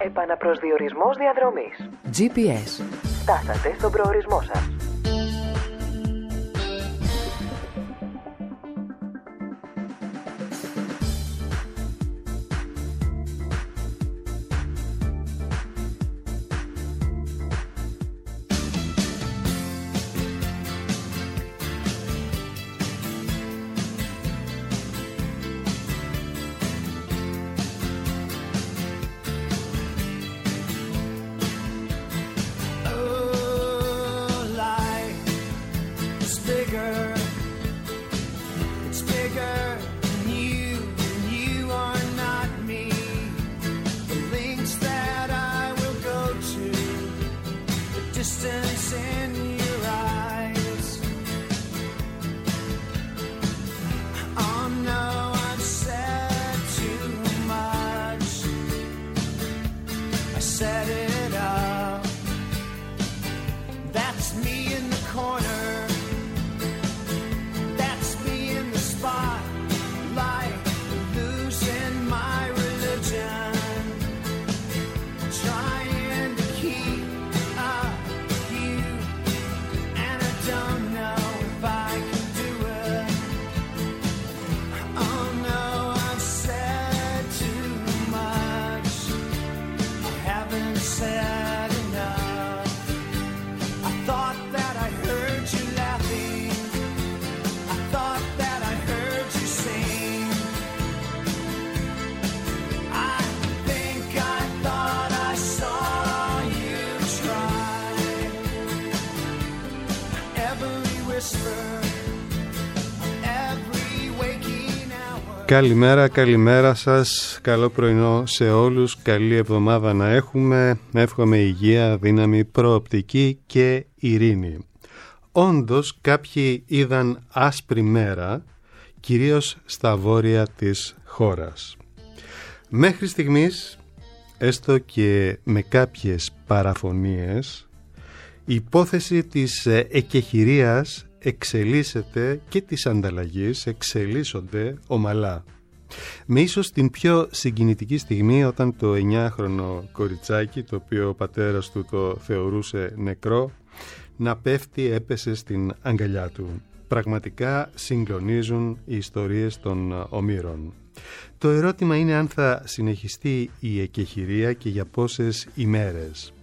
Επαναπροσδιορισμός διαδρομής. GPS. Φτάσατε στον προορισμό σας. Καλημέρα σας, καλό πρωινό σε όλους, καλή εβδομάδα να έχουμε, εύχομαι υγεία, δύναμη, προοπτική και ειρήνη. Όντως κάποιοι είδαν άσπρη μέρα, κυρίως στα βόρεια της χώρας. Μέχρι στιγμής, έστω και με κάποιες παραφωνίες, η υπόθεση της εκεχηρίας εξελίσσεται και της ανταλλαγής εξελίσσονται ομαλά. Με ίσως την πιο συγκινητική στιγμή όταν το 9χρονο κοριτσάκι, το οποίο ο πατέρας του το θεωρούσε νεκρό, να πέφτει, έπεσε στην αγκαλιά του. Πραγματικά συγκλονίζουν οι ιστορίες των ομήρων. Το ερώτημα είναι αν θα συνεχιστεί η εκεχηρία και για πόσες ημέρες.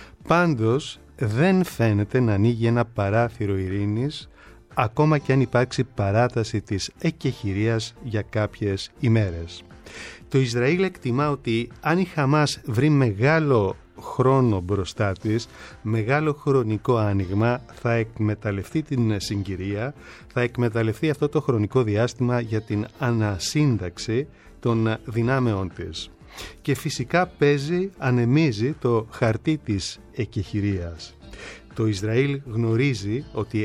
Πάντως δεν φαίνεται να ανοίγει ένα παράθυρο ειρήνης, ακόμα και αν υπάρξει παράταση της εκεχηρίας για κάποιες ημέρες. Το Ισραήλ εκτιμά ότι αν η Χαμάς βρει μεγάλο χρόνο μπροστά της, μεγάλο χρονικό άνοιγμα, θα εκμεταλλευτεί την συγκυρία, θα εκμεταλλευτεί αυτό το χρονικό διάστημα για την ανασύνταξη των δυνάμεών της. Και φυσικά ανεμίζει το χαρτί της εκεχηρίας. Το Ισραήλ γνωρίζει ότι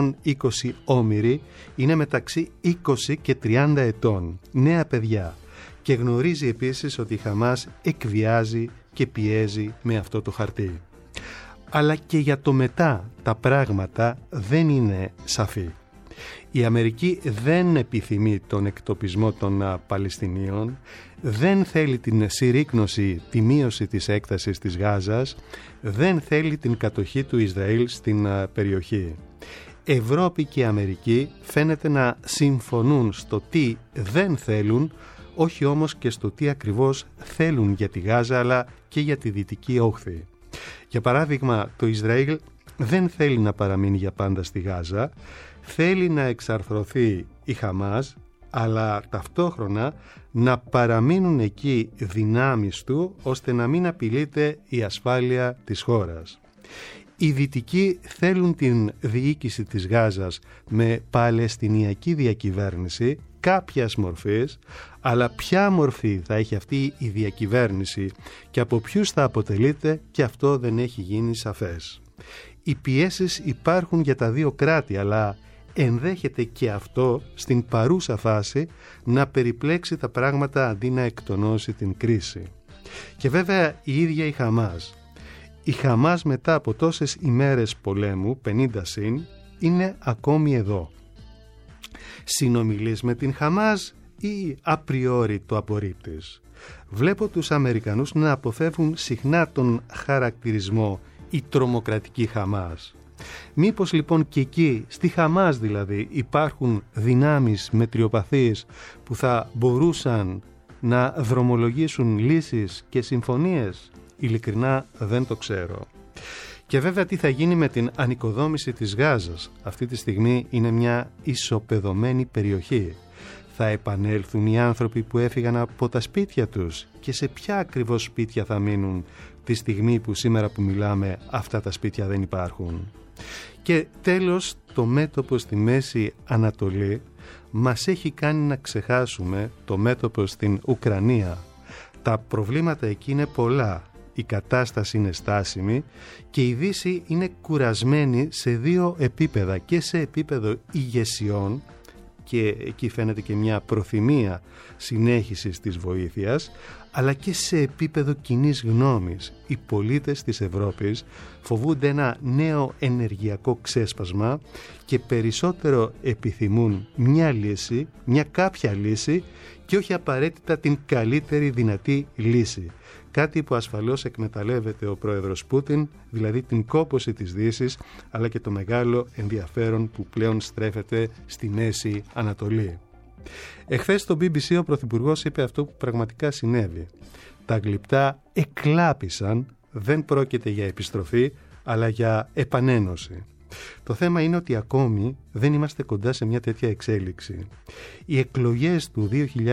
120 όμηροι είναι μεταξύ 20 και 30 ετών, νέα παιδιά, και γνωρίζει επίσης ότι η Χαμάς εκβιάζει και πιέζει με αυτό το χαρτί. Αλλά και για το μετά τα πράγματα δεν είναι σαφή. Η Αμερική δεν επιθυμεί τον εκτοπισμό των Παλαιστινίων, δεν θέλει την συρρίκνωση, τη μείωση της έκτασης της Γάζας, δεν θέλει την κατοχή του Ισραήλ στην περιοχή. Ευρώπη και Αμερική φαίνεται να συμφωνούν στο τι δεν θέλουν, όχι όμως και στο τι ακριβώς θέλουν για τη Γάζα αλλά και για τη Δυτική Όχθη. Για παράδειγμα, το Ισραήλ δεν θέλει να παραμείνει για πάντα στη Γάζα, θέλει να εξαρθρωθεί η Χαμάς, αλλά ταυτόχρονα να παραμείνουν εκεί δυνάμεις του ώστε να μην απειλείται η ασφάλεια της χώρας. Οι Δυτικοί θέλουν την διοίκηση της Γάζας με παλαιστινιακή διακυβέρνηση κάποιας μορφής, αλλά ποια μορφή θα έχει αυτή η διακυβέρνηση και από ποιους θα αποτελείται, και αυτό δεν έχει γίνει σαφές. Οι πιέσεις υπάρχουν για τα δύο κράτη, αλλά ενδέχεται και αυτό στην παρούσα φάση να περιπλέξει τα πράγματα αντί να εκτονώσει την κρίση. Και βέβαια η ίδια η Χαμάς. Η Χαμάς μετά από τόσες ημέρες πολέμου, 50 συν, είναι ακόμη εδώ. Συνομιλείς με την Χαμάς ή απριόρι το απορρίπτεις? βλέπω τους Αμερικανούς να αποφεύγουν συχνά τον χαρακτηρισμό «η τρομοκρατική Χαμάς». Μήπως λοιπόν και εκεί, στη Χαμάς δηλαδή, υπάρχουν δυνάμεις μετριοπαθείς που θα μπορούσαν να δρομολογήσουν λύσεις και συμφωνίες? Ειλικρινά δεν το ξέρω. Και βέβαια τι θα γίνει με την ανοικοδόμηση της Γάζας? Αυτή τη στιγμή είναι μια ισοπεδωμένη περιοχή. Θα επανέλθουν οι άνθρωποι που έφυγαν από τα σπίτια τους? Και σε ποια ακριβώς σπίτια θα μείνουν τη στιγμή που σήμερα που μιλάμε αυτά τα σπίτια δεν υπάρχουν? Και τέλος, το μέτωπο στη Μέση Ανατολή μας έχει κάνει να ξεχάσουμε το μέτωπο στην Ουκρανία. Τα προβλήματα εκεί είναι πολλά, η κατάσταση είναι στάσιμη και η Δύση είναι κουρασμένη σε δύο επίπεδα, και σε επίπεδο ηγεσιών, και εκεί φαίνεται και μια προθυμία συνέχισης της βοήθειας, αλλά και σε επίπεδο κοινής γνώμης. Οι πολίτες της Ευρώπης φοβούνται ένα νέο ενεργειακό ξέσπασμα και περισσότερο επιθυμούν μια λύση, μια κάποια λύση, και όχι απαραίτητα την καλύτερη δυνατή λύση. Κάτι που ασφαλώς εκμεταλλεύεται ο πρόεδρος Πούτιν, δηλαδή την κόπωση της Δύσης, αλλά και το μεγάλο ενδιαφέρον που πλέον στρέφεται στη Μέση Ανατολή. Εχθές στο BBC ο Πρωθυπουργός είπε αυτό που πραγματικά συνέβη. Τα γλυπτά εκλάπησαν, δεν πρόκειται για επιστροφή, αλλά για επανένωση. Το θέμα είναι ότι ακόμη δεν είμαστε κοντά σε μια τέτοια εξέλιξη. Οι εκλογές του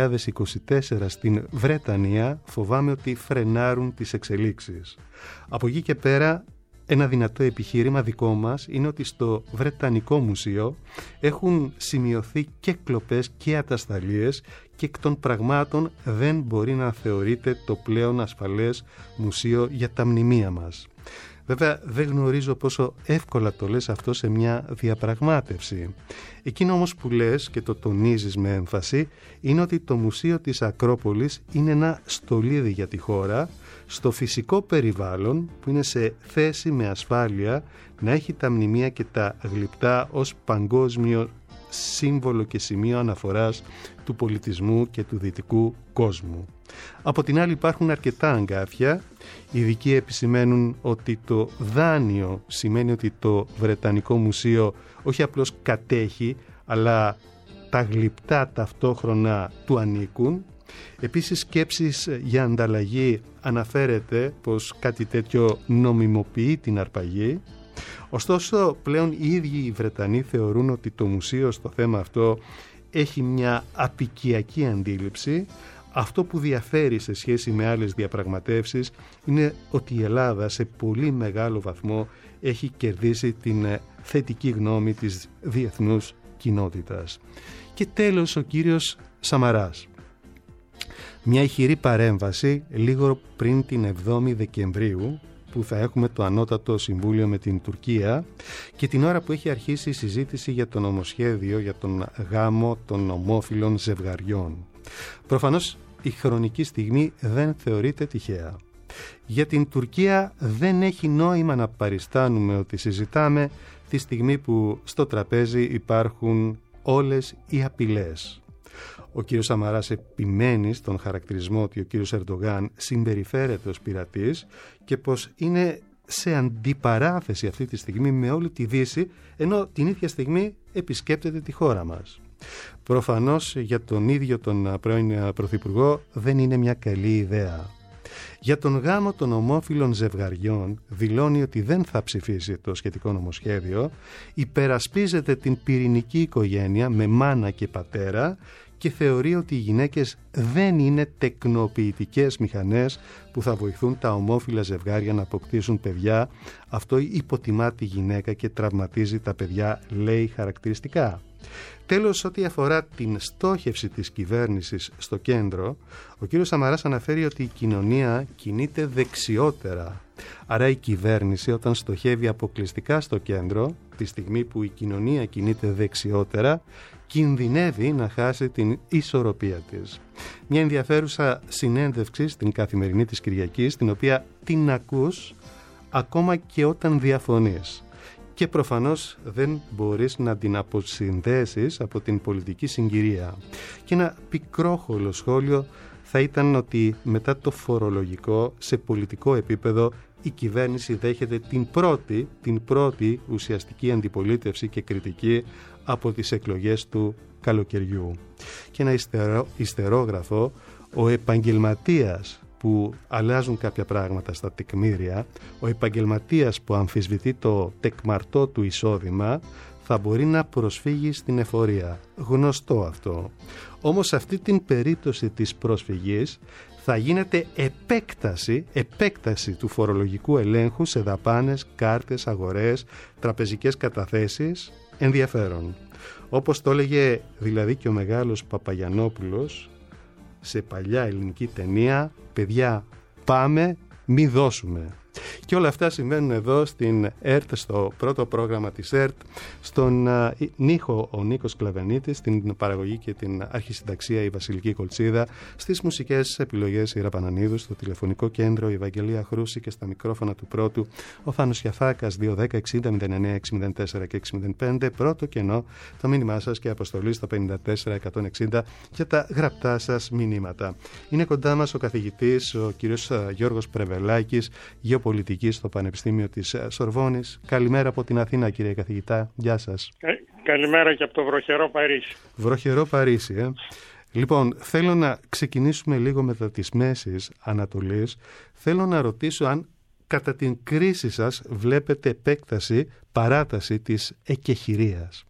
2024 στην Βρετανία φοβάμαι ότι φρενάρουν τις εξελίξεις. Από εκεί και πέρα, ένα δυνατό επιχείρημα δικό μας είναι ότι στο Βρετανικό Μουσείο έχουν σημειωθεί και κλοπές και ατασταλίες και εκ των πραγμάτων δεν μπορεί να θεωρείται το πλέον ασφαλές μουσείο για τα μνημεία μας. Βέβαια δεν γνωρίζω πόσο εύκολα το λες αυτό σε μια διαπραγμάτευση. Εκείνο όμως που λες και το τονίζεις με έμφαση είναι ότι το Μουσείο της Ακρόπολης είναι ένα στολίδι για τη χώρα, στο φυσικό περιβάλλον που είναι σε θέση με ασφάλεια να έχει τα μνημεία και τα γλυπτά ως παγκόσμιο σύμβολο και σημείο αναφοράς του πολιτισμού και του δυτικού κόσμου. Από την άλλη υπάρχουν αρκετά αγκάθια. Οι ειδικοί επισημαίνουν ότι το δάνειο σημαίνει ότι το Βρετανικό Μουσείο όχι απλώς κατέχει, αλλά τα γλυπτά ταυτόχρονα του ανήκουν. Επίσης σκέψεις για ανταλλαγή αναφέρεται πως κάτι τέτοιο νομιμοποιεί την αρπαγή. Ωστόσο πλέον οι ίδιοι οι Βρετανοί θεωρούν ότι το μουσείο στο θέμα αυτό έχει μια απικιακή αντίληψη. Αυτό που διαφέρει σε σχέση με άλλες διαπραγματεύσεις είναι ότι η Ελλάδα σε πολύ μεγάλο βαθμό έχει κερδίσει την θετική γνώμη της διεθνούς κοινότητας. Και τέλος ο κύριος Σαμαράς. Μια ηχηρή παρέμβαση λίγο πριν την 7η Δεκεμβρίου που θα έχουμε το Ανώτατο Συμβούλιο με την Τουρκία και την ώρα που έχει αρχίσει η συζήτηση για το νομοσχέδιο για τον γάμο των ομόφυλων ζευγαριών. Προφανώς η χρονική στιγμή δεν θεωρείται τυχαία. Για την Τουρκία δεν έχει νόημα να παριστάνουμε ότι συζητάμε τη στιγμή που στο τραπέζι υπάρχουν όλες οι απειλές. Ο κύριος Σαμαράς επιμένει στον χαρακτηρισμό ότι ο κύριος Ερντογάν συμπεριφέρεται ως πειρατής και πως είναι σε αντιπαράθεση αυτή τη στιγμή με όλη τη Δύση, ενώ την ίδια στιγμή επισκέπτεται τη χώρα μας. Προφανώς για τον ίδιο τον πρώην Πρωθυπουργό δεν είναι μια καλή ιδέα. Για τον γάμο των ομόφυλων ζευγαριών δηλώνει ότι δεν θα ψηφίσει το σχετικό νομοσχέδιο, υπερασπίζεται την πυρηνική οικογένεια με μάνα και πατέρα και θεωρεί ότι οι γυναίκες δεν είναι τεκνοποιητικές μηχανές που θα βοηθούν τα ομόφυλα ζευγάρια να αποκτήσουν παιδιά. Αυτό υποτιμά τη γυναίκα και τραυματίζει τα παιδιά, λέει χαρακτηριστικά. Τέλος, ό,τι αφορά την στόχευση της κυβέρνησης στο κέντρο, ο κύριος Σαμαράς αναφέρει ότι η κοινωνία κινείται δεξιότερα. Άρα η κυβέρνηση όταν στοχεύει αποκλειστικά στο κέντρο, τη στιγμή που η κοινωνία κινείται δεξιότερα, κινδυνεύει να χάσει την ισορροπία της. Μια ενδιαφέρουσα συνέντευξη στην Καθημερινή της Κυριακής, την οποία την ακούς ακόμα και όταν διαφωνείς. Και προφανώς δεν μπορείς να την αποσυνδέσεις από την πολιτική συγκυρία. Και ένα πικρόχολο σχόλιο θα ήταν ότι μετά το φορολογικό, σε πολιτικό επίπεδο, η κυβέρνηση δέχεται την πρώτη ουσιαστική αντιπολίτευση και κριτική από τις εκλογές του καλοκαιριού. Και ένα ιστερόγραφο, ο επαγγελματίας που αλλάζουν κάποια πράγματα στα τεκμήρια, ο επαγγελματίας που αμφισβητεί το τεκμαρτό του εισόδημα, θα μπορεί να προσφύγει στην εφορία. Γνωστό αυτό. Όμως σε αυτή την περίπτωση της προσφυγής θα γίνεται επέκταση του φορολογικού ελέγχου σε δαπάνες, κάρτες, αγορές, τραπεζικές καταθέσεις. Ενδιαφέρον. Όπως το έλεγε δηλαδή και ο μεγάλος Παπαγιαννόπουλος σε παλιά ελληνική ταινία, παιδιά πάμε, μη δώσουμε. Και όλα αυτά συμβαίνουν εδώ στην ΕΡΤ, στο πρώτο πρόγραμμα της ΕΡΤ, στον ήχο ο Νίκος Κλαβενίτης, στην παραγωγή και την αρχισυνταξία η Βασιλική Κολτσίδα, στις μουσικές επιλογές η Ραπανανίδου, στο τηλεφωνικό κέντρο η Ευαγγελία Χρούση και στα μικρόφωνα του πρώτου ο Θάνος Γιαθάκας, 210-60-09-604 και 605, πρώτο κενό, το μήνυμά σας και αποστολή στο 54-160 για τα γραπτά σας μηνύματα. Είναι κοντά μας ο καθηγητής, ο κύριος Γιώργος Πρεβελάκης, γεωπολιτική στο Πανεπιστήμιο της Σορβόνης. Καλημέρα από την Αθήνα, κύριε καθηγητά. Γεια σας. Καλημέρα και από το βροχερό Παρίσι. Βροχερό Παρίσι, Λοιπόν, θέλω να ξεκινήσουμε λίγο μετά τις Μέσης Ανατολής. Θέλω να ρωτήσω αν κατά την κρίση σας βλέπετε παράταση της εκεχηρίας.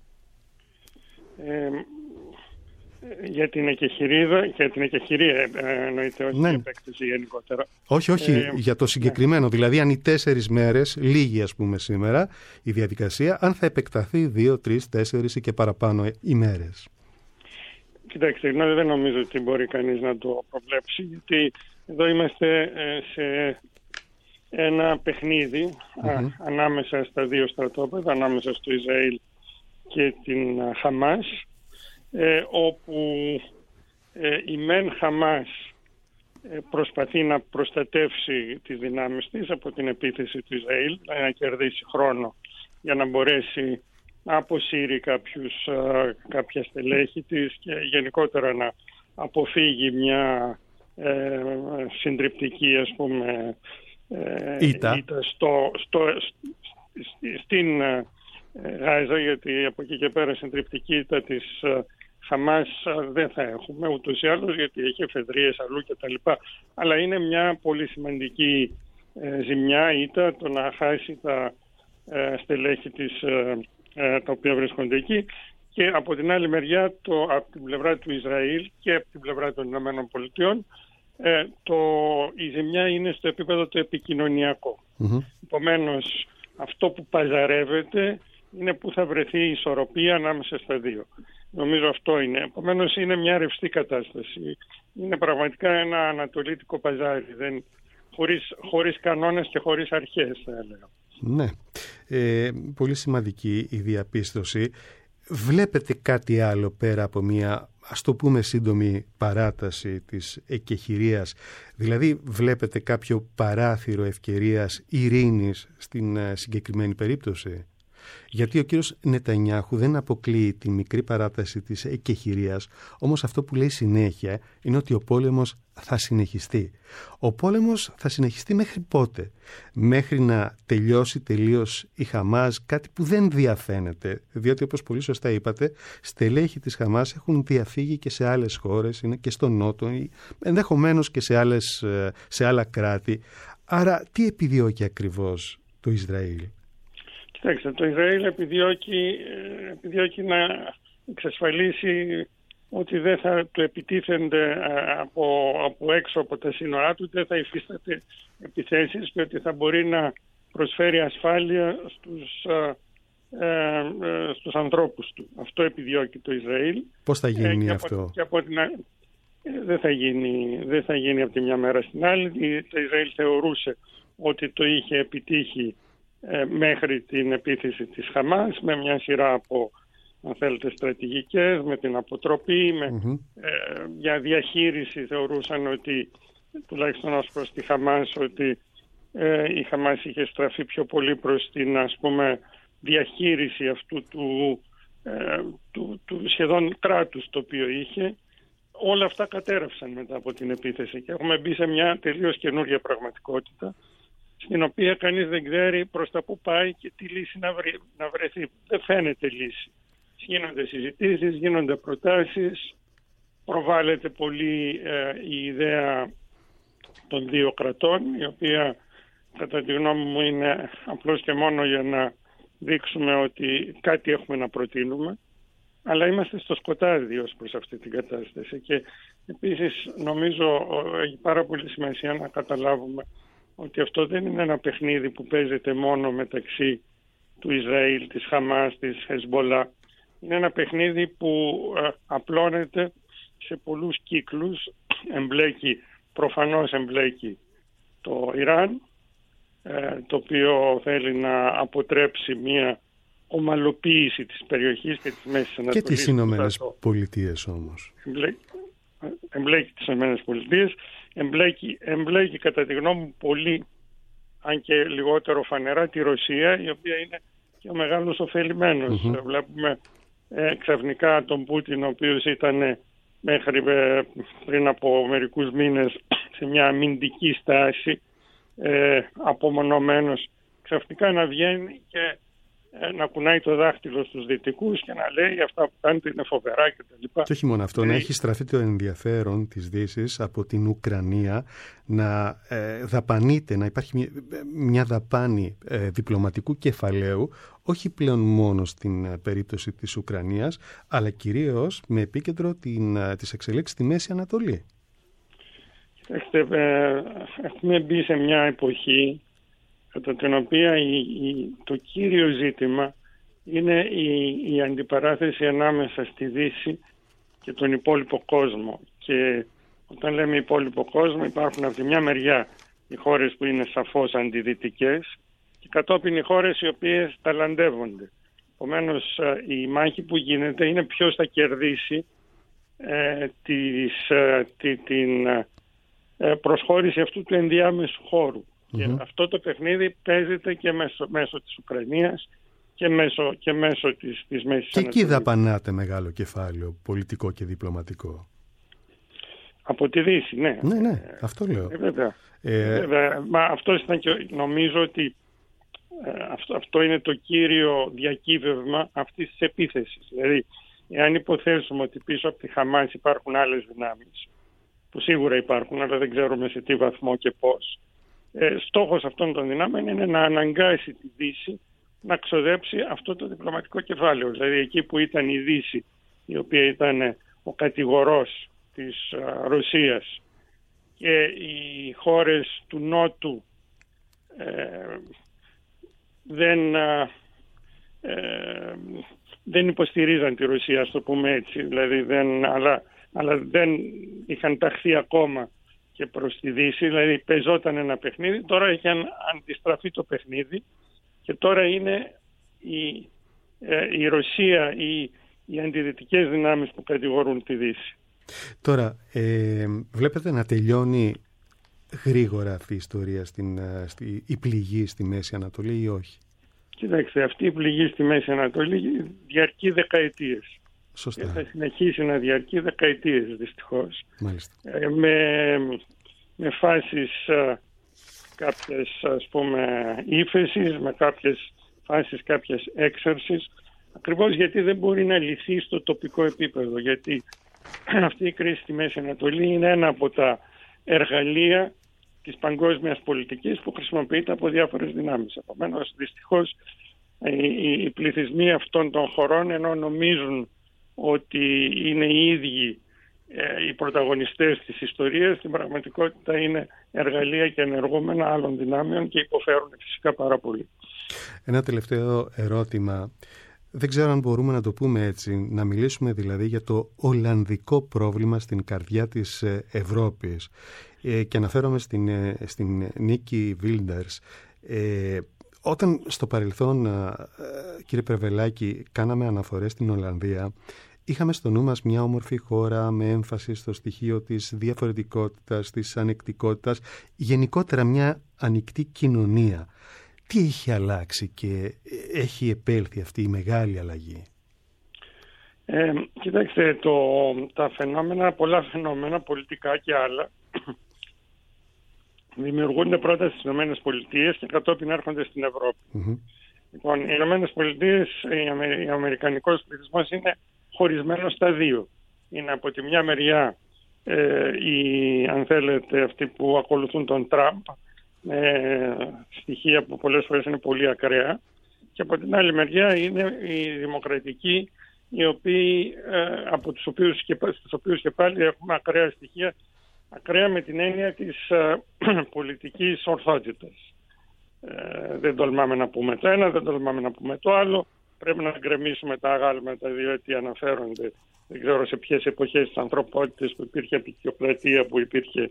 Για την εκεχηρία εννοείται, όχι ναι. η επέκταση γενικότερα. Όχι, για το συγκεκριμένο. Ναι. Δηλαδή, αν οι 4 μέρες, λίγοι ας πούμε σήμερα, η διαδικασία, αν θα επεκταθεί 2, 3, 4 ή και παραπάνω ημέρες. Κοιτάξτε, δεν νομίζω ότι μπορεί κανείς να το προβλέψει, γιατί εδώ είμαστε σε ένα παιχνίδι ανάμεσα στα δύο στρατόπεδα, ανάμεσα στο Ισραήλ και την Χαμάς, όπου η μεν Χαμάς προσπαθεί να προστατεύσει τις δυνάμεις της από την επίθεση του Ισραήλ, να κερδίσει χρόνο για να μπορέσει να αποσύρει κάποια στελέχη της και γενικότερα να αποφύγει μια συντριπτική ας πούμε ήττα στην Γάζα, γιατί από εκεί και πέρα συντριπτική ήττα της Χαμάς δεν θα έχουμε ούτως ή άλλως, γιατί έχει εφεδρείες αλλού κτλ. Αλλά είναι μια πολύ σημαντική ζημιά ήττα το να χάσει τα στελέχη της τα οποία βρίσκονται εκεί. Και από την άλλη μεριά, από την πλευρά του Ισραήλ και από την πλευρά των Ηνωμένων Πολιτειών, η ζημιά είναι στο επίπεδο το επικοινωνιακό. Επομένως, αυτό που παζαρεύεται είναι που θα βρεθεί η ισορροπία ανάμεσα στα δύο. Νομίζω αυτό είναι. Επομένως, είναι μια ρευστή κατάσταση. Είναι πραγματικά ένα ανατολίτικο παζάρι, χωρίς κανόνες και χωρίς αρχές, θα έλεγα. Ναι, πολύ σημαντική η διαπίστωση. Βλέπετε κάτι άλλο πέρα από μια, ας το πούμε, σύντομη παράταση της εκεχηρίας? Δηλαδή βλέπετε κάποιο παράθυρο ευκαιρίας ειρήνης στην συγκεκριμένη περίπτωση? Γιατί ο κύριος Νετανιάχου δεν αποκλείει τη μικρή παράταση της εκεχηρίας, όμως αυτό που λέει συνέχεια είναι ότι ο πόλεμος θα συνεχιστεί. Ο πόλεμος θα συνεχιστεί μέχρι πότε? Μέχρι να τελειώσει τελείως η Χαμάς, κάτι που δεν διαφαίνεται, διότι όπως πολύ σωστά είπατε, στελέχη της Χαμάς έχουν διαφύγει και σε άλλες χώρες, είναι και στο Νότο, ενδεχομένως και σε άλλα κράτη. Άρα τι επιδιώκει ακριβώς το Ισραήλ? Κοιτάξτε, το Ισραήλ επιδιώκει να εξασφαλίσει ότι δεν θα του επιτίθενται από έξω από τα σύνορά του, δεν θα υφίσταται επιθέσεις και ότι θα μπορεί να προσφέρει ασφάλεια στους ανθρώπους του. Αυτό επιδιώκει το Ισραήλ. Πώς θα γίνει αυτό? Δεν θα γίνει από τη μια μέρα στην άλλη. Το Ισραήλ θεωρούσε ότι το είχε επιτύχει μέχρι την επίθεση της Χαμάς με μια σειρά από, αν θέλετε, στρατηγικές, με την αποτροπή, για διαχείριση. Θεωρούσαν ότι, τουλάχιστον ως προς τη Χαμάς, ότι η Χαμάς είχε στραφεί πιο πολύ προς την, ας πούμε, διαχείριση αυτού του σχεδόν κράτους το οποίο είχε. όλα αυτά κατέρευσαν μετά από την επίθεση και έχουμε μπει σε μια τελείως καινούργια πραγματικότητα, στην οποία κανείς δεν ξέρει προς τα που πάει και τι λύση να βρεθεί. Δεν φαίνεται λύση. Γίνονται συζητήσεις, γίνονται προτάσεις, προβάλλεται πολύ η ιδέα των δύο κρατών, η οποία κατά τη γνώμη μου είναι απλώς και μόνο για να δείξουμε ότι κάτι έχουμε να προτείνουμε, αλλά είμαστε στο σκοτάδι ως προς αυτή την κατάσταση. Και επίσης νομίζω έχει πάρα πολύ σημασία να καταλάβουμε ότι αυτό δεν είναι ένα παιχνίδι που παίζεται μόνο μεταξύ του Ισραήλ, της Χαμάς, της Χεσμπολά. Είναι ένα παιχνίδι που απλώνεται σε πολλούς κύκλους. Προφανώς εμπλέκει το Ιράν, το οποίο θέλει να αποτρέψει μια ομαλοποίηση της περιοχής και της Μέσης Ανατολής. Και τις Ηνωμένες Πολιτείες όμως. Εμπλέκει τις Ηνωμένες Πολιτείες, εμπλέκει κατά τη γνώμη μου πολύ, αν και λιγότερο φανερά, τη Ρωσία, η οποία είναι και ο μεγάλος ωφελημένος. Βλέπουμε ξαφνικά τον Πούτιν, ο οποίος ήταν μέχρι πριν από μερικούς μήνες σε μια αμυντική στάση, απομονωμένος, ξαφνικά να βγαίνει και να κουνάει το δάχτυλο στους δυτικούς και να λέει αυτά που κάνετε είναι φοβερά κτλ. Και όχι μόνο αυτό, να έχει στραφεί το ενδιαφέρον της Δύσης από την Ουκρανία, να δαπανείται, να υπάρχει μια δαπάνη διπλωματικού κεφαλαίου, όχι πλέον μόνο στην περίπτωση της Ουκρανίας, αλλά κυρίως με επίκεντρο τις εξελίξεις στη Μέση Ανατολή. Έχουμε μπει σε μια εποχή κατά την οποία το κύριο ζήτημα είναι η αντιπαράθεση ανάμεσα στη Δύση και τον υπόλοιπο κόσμο. Και όταν λέμε υπόλοιπο κόσμο, υπάρχουν από τη μια μεριά οι χώρες που είναι σαφώς αντιδυτικές και κατόπιν οι χώρες οι οποίες ταλαντεύονται. Επομένως, η μάχη που γίνεται είναι ποιος θα κερδίσει την προσχώρηση αυτού του ενδιάμεσου χώρου. Και αυτό το παιχνίδι παίζεται και μέσω της Ουκρανίας και μέσω της Μέσης Ανατολής. Και εκεί δαπανάτε μεγάλο κεφάλαιο πολιτικό και διπλωματικό. Από τη Δύση, ναι. Ναι, αυτό λέω. Βέβαια. Μα αυτό ήταν και νομίζω ότι αυτό είναι το κύριο διακύβευμα αυτής της επίθεσης. Δηλαδή, εάν υποθέσουμε ότι πίσω από τη Χαμάς υπάρχουν άλλες δυνάμεις, που σίγουρα υπάρχουν, αλλά δεν ξέρουμε σε τι βαθμό και πώς. Στόχος αυτών των δυνάμεων είναι να αναγκάσει τη Δύση να ξοδέψει αυτό το διπλωματικό κεφάλαιο. Δηλαδή εκεί που ήταν η Δύση, η οποία ήταν ο κατηγορός της Ρωσίας, και οι χώρες του Νότου δεν υποστηρίζαν τη Ρωσία, ας το πούμε έτσι, δηλαδή αλλά δεν είχαν ταχθεί ακόμα και προς τη Δύση, δηλαδή παίζονταν ένα παιχνίδι, τώρα έχει αντιστραφεί το παιχνίδι και τώρα είναι η Ρωσία, οι αντιδυτικές δυνάμεις που κατηγορούν τη Δύση. Τώρα, βλέπετε να τελειώνει γρήγορα αυτή η ιστορία, η πληγή στη Μέση Ανατολή ή όχι? Κοιτάξτε, αυτή η πληγή στη Μέση Ανατολή διαρκεί δεκαετίες. Σωστά. Και θα συνεχίσει να διαρκεί δεκαετίες, δυστυχώς. Μάλιστα. Με φάσεις κάποιες, ας πούμε, ύφεσης, με κάποιες φάσεις κάποιες έξαρσης, ακριβώς γιατί δεν μπορεί να λυθεί στο τοπικό επίπεδο, γιατί αυτή η κρίση στη Μέση Ανατολή είναι ένα από τα εργαλεία της παγκόσμιας πολιτικής που χρησιμοποιείται από διάφορες δυνάμεις. Επομένως, δυστυχώς, οι πληθυσμοί αυτών των χωρών, ενώ νομίζουν ότι είναι οι ίδιοι οι πρωταγωνιστές της ιστορίας, στην πραγματικότητα είναι εργαλεία και ενεργόμενα άλλων δυνάμεων και υποφέρουν φυσικά πάρα πολύ. Ένα τελευταίο ερώτημα. Δεν ξέρω αν μπορούμε να το πούμε έτσι, να μιλήσουμε δηλαδή για το ολλανδικό πρόβλημα στην καρδιά της Ευρώπης. Και αναφέρομαι στην Νίκη Βίλντερς. Όταν στο παρελθόν, κύριε Περβελάκη, κάναμε αναφορές στην Ολλανδία, είχαμε στο νου μας μια όμορφη χώρα με έμφαση στο στοιχείο της διαφορετικότητας, της ανεκτικότητας, γενικότερα μια ανοιχτή κοινωνία. Τι έχει αλλάξει και έχει επέλθει αυτή η μεγάλη αλλαγή? Κοιτάξτε, πολλά φαινόμενα, πολιτικά και άλλα, δημιουργούνται πρώτα στις ΗΠΑ και κατόπιν έρχονται στην Ευρώπη. Λοιπόν, οι ΗΠΑ, ο αμερικανικός πληθυσμός είναι χωρισμένος στα δύο. Είναι από τη μια μεριά αν θέλετε, αυτοί που ακολουθούν τον Τραμπ, στοιχεία που πολλές φορές είναι πολύ ακραία, και από την άλλη μεριά είναι οι δημοκρατικοί, οι οποίοι, από τους οποίους και πάλι έχουμε ακραία στοιχεία, ακραία με την έννοια της πολιτικής ορθότητας. Δεν τολμάμε να πούμε το ένα, δεν τολμάμε να πούμε το άλλο. Πρέπει να γκρεμίσουμε τα αγάλματα, διότι αναφέρονται, δεν ξέρω σε ποιες εποχές της ανθρωπότητας, που υπήρχε απεικιοκρατία, που υπήρχε...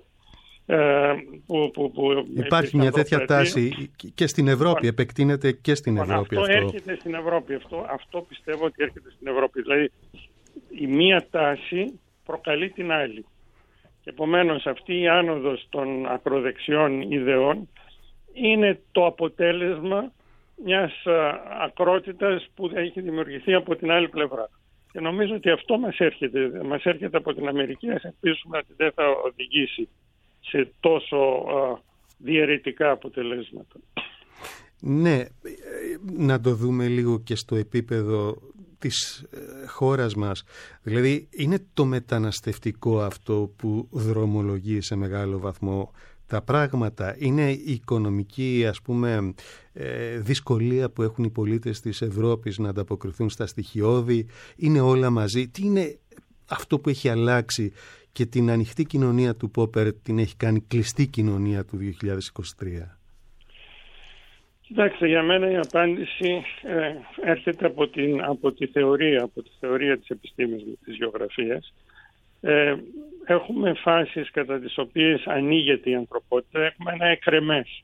Υπάρχει μια τέτοια τάση και στην Ευρώπη, επεκτείνεται και στην Ευρώπη. Αυτό έρχεται στην Ευρώπη, αυτό πιστεύω ότι έρχεται στην Ευρώπη. Δηλαδή η μία τάση προκαλεί την άλλη. Και επομένως αυτή η άνοδος των ακροδεξιών ιδεών είναι το αποτέλεσμα μιας ακρότητας που έχει δημιουργηθεί από την άλλη πλευρά. Και νομίζω ότι αυτό μας έρχεται από την Αμερική. Ας ελπίσουμε ότι δεν θα οδηγήσει σε τόσο διαιρετικά αποτελέσματα. Ναι, να το δούμε λίγο και στο επίπεδο της χώρας μας. Δηλαδή είναι το μεταναστευτικό αυτό που δρομολογεί σε μεγάλο βαθμό τα πράγματα. Είναι η οικονομική, ας πούμε, δυσκολία που έχουν οι πολίτες της Ευρώπης να ανταποκριθούν στα στοιχειώδη. Είναι όλα μαζί. Τι είναι αυτό που έχει αλλάξει και την ανοιχτή κοινωνία του Πόπερ την έχει κάνει κλειστή κοινωνία του 2023? Κοιτάξτε, για μένα η απάντηση έρχεται από τη θεωρία της επιστήμης της γεωγραφίας. Έχουμε φάσεις κατά τις οποίες ανοίγεται η ανθρωπότητα, έχουμε ένα εκρεμές.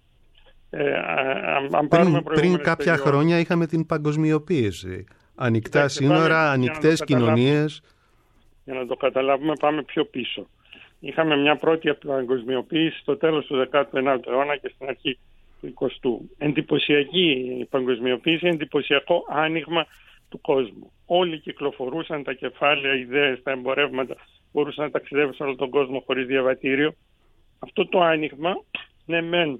Πριν κάποια χρόνια είχαμε την παγκοσμιοποίηση. Ανοιχτά σύνορα, ανοιχτές κοινωνίες. Για να το καταλάβουμε, πάμε πιο πίσω. Είχαμε μια πρώτη παγκοσμιοποίηση στο τέλος του 19ου αιώνα και στην αρχή του 20ου. Εντυπωσιακή παγκοσμιοποίηση, εντυπωσιακό άνοιγμα του κόσμου. Όλοι κυκλοφορούσαν, τα κεφάλαια, ιδέες, τα εμπορεύματα, μπορούσαν να ταξιδεύουν σε όλο τον κόσμο χωρίς διαβατήριο. Αυτό το άνοιγμα, ναι μεν,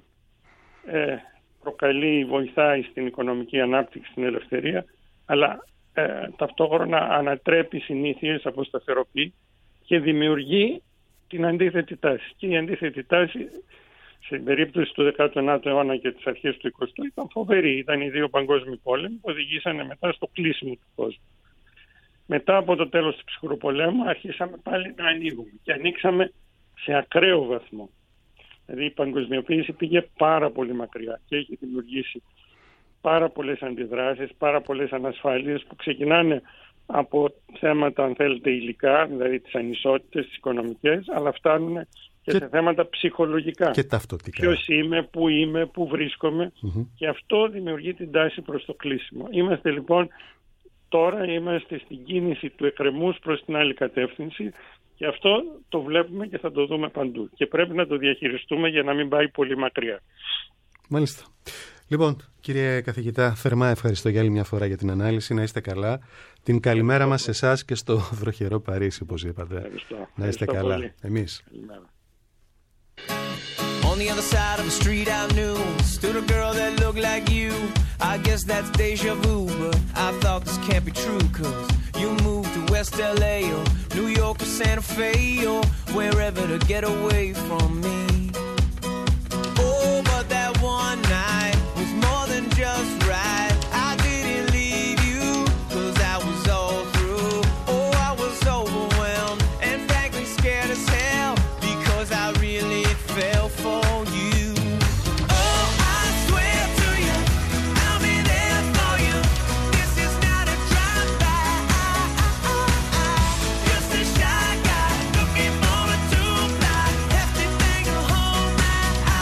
βοηθάει στην οικονομική ανάπτυξη, στην ελευθερία, αλλά ταυτόχρονα ανατρέπει συνήθειες, αποσταθεροποιεί και δημιουργεί την αντίθετη τάση. Και η αντίθετη τάση, στην περίπτωση του 19ου αιώνα και τις αρχές του 20ου, ήταν φοβερή. Ήταν οι δύο παγκόσμιοι πόλεμοι που οδηγήσανε μετά στο κλείσιμο του κόσμου. Μετά από το τέλος του ψυχρού πολέμου αρχίσαμε πάλι να ανοίγουμε και ανοίξαμε σε ακραίο βαθμό. Δηλαδή η παγκοσμιοποίηση πήγε πάρα πολύ μακριά και έχει δημιουργήσει πάρα πολλές αντιδράσεις, πάρα πολλές ανασφάλειες που ξεκινάνε από θέματα, αν θέλετε, υλικά, δηλαδή τις ανισότητες, τις οικονομικές, αλλά φτάνουν και σε θέματα ψυχολογικά. Και ταυτοτικά. Ποιος είμαι, πού βρίσκομαι, και αυτό δημιουργεί την τάση προς το κλείσιμο. Τώρα είμαστε στην κίνηση του εκκρεμούς προς την άλλη κατεύθυνση και αυτό το βλέπουμε και θα το δούμε παντού. Και πρέπει να το διαχειριστούμε για να μην πάει πολύ μακριά. Μάλιστα. Λοιπόν, κύριε καθηγητά, θερμά ευχαριστώ για άλλη μια φορά για την ανάλυση. Να είστε καλά. Την καλημέρα μας σε εσάς και στο βροχερό Παρίσι, όπως είπατε. Ευχαριστώ. Να είστε καλά. Πολύ. Εμείς. Καλημέρα. On the other side of the street I knew stood a girl that looked like you. I guess that's deja vu, but I thought this can't be true, 'cause you moved to West LA or New York or Santa Fe or wherever to get away from me. Oh, but that one night was more than just right. I didn't leave you 'cause I was all through. Oh, I was overwhelmed and frankly scared as hell because I really fell for you. Oh, I swear to you, I'll be there for you. This is not a drive-by. Just a shy guy looking for a two-ply hefty thing to hold my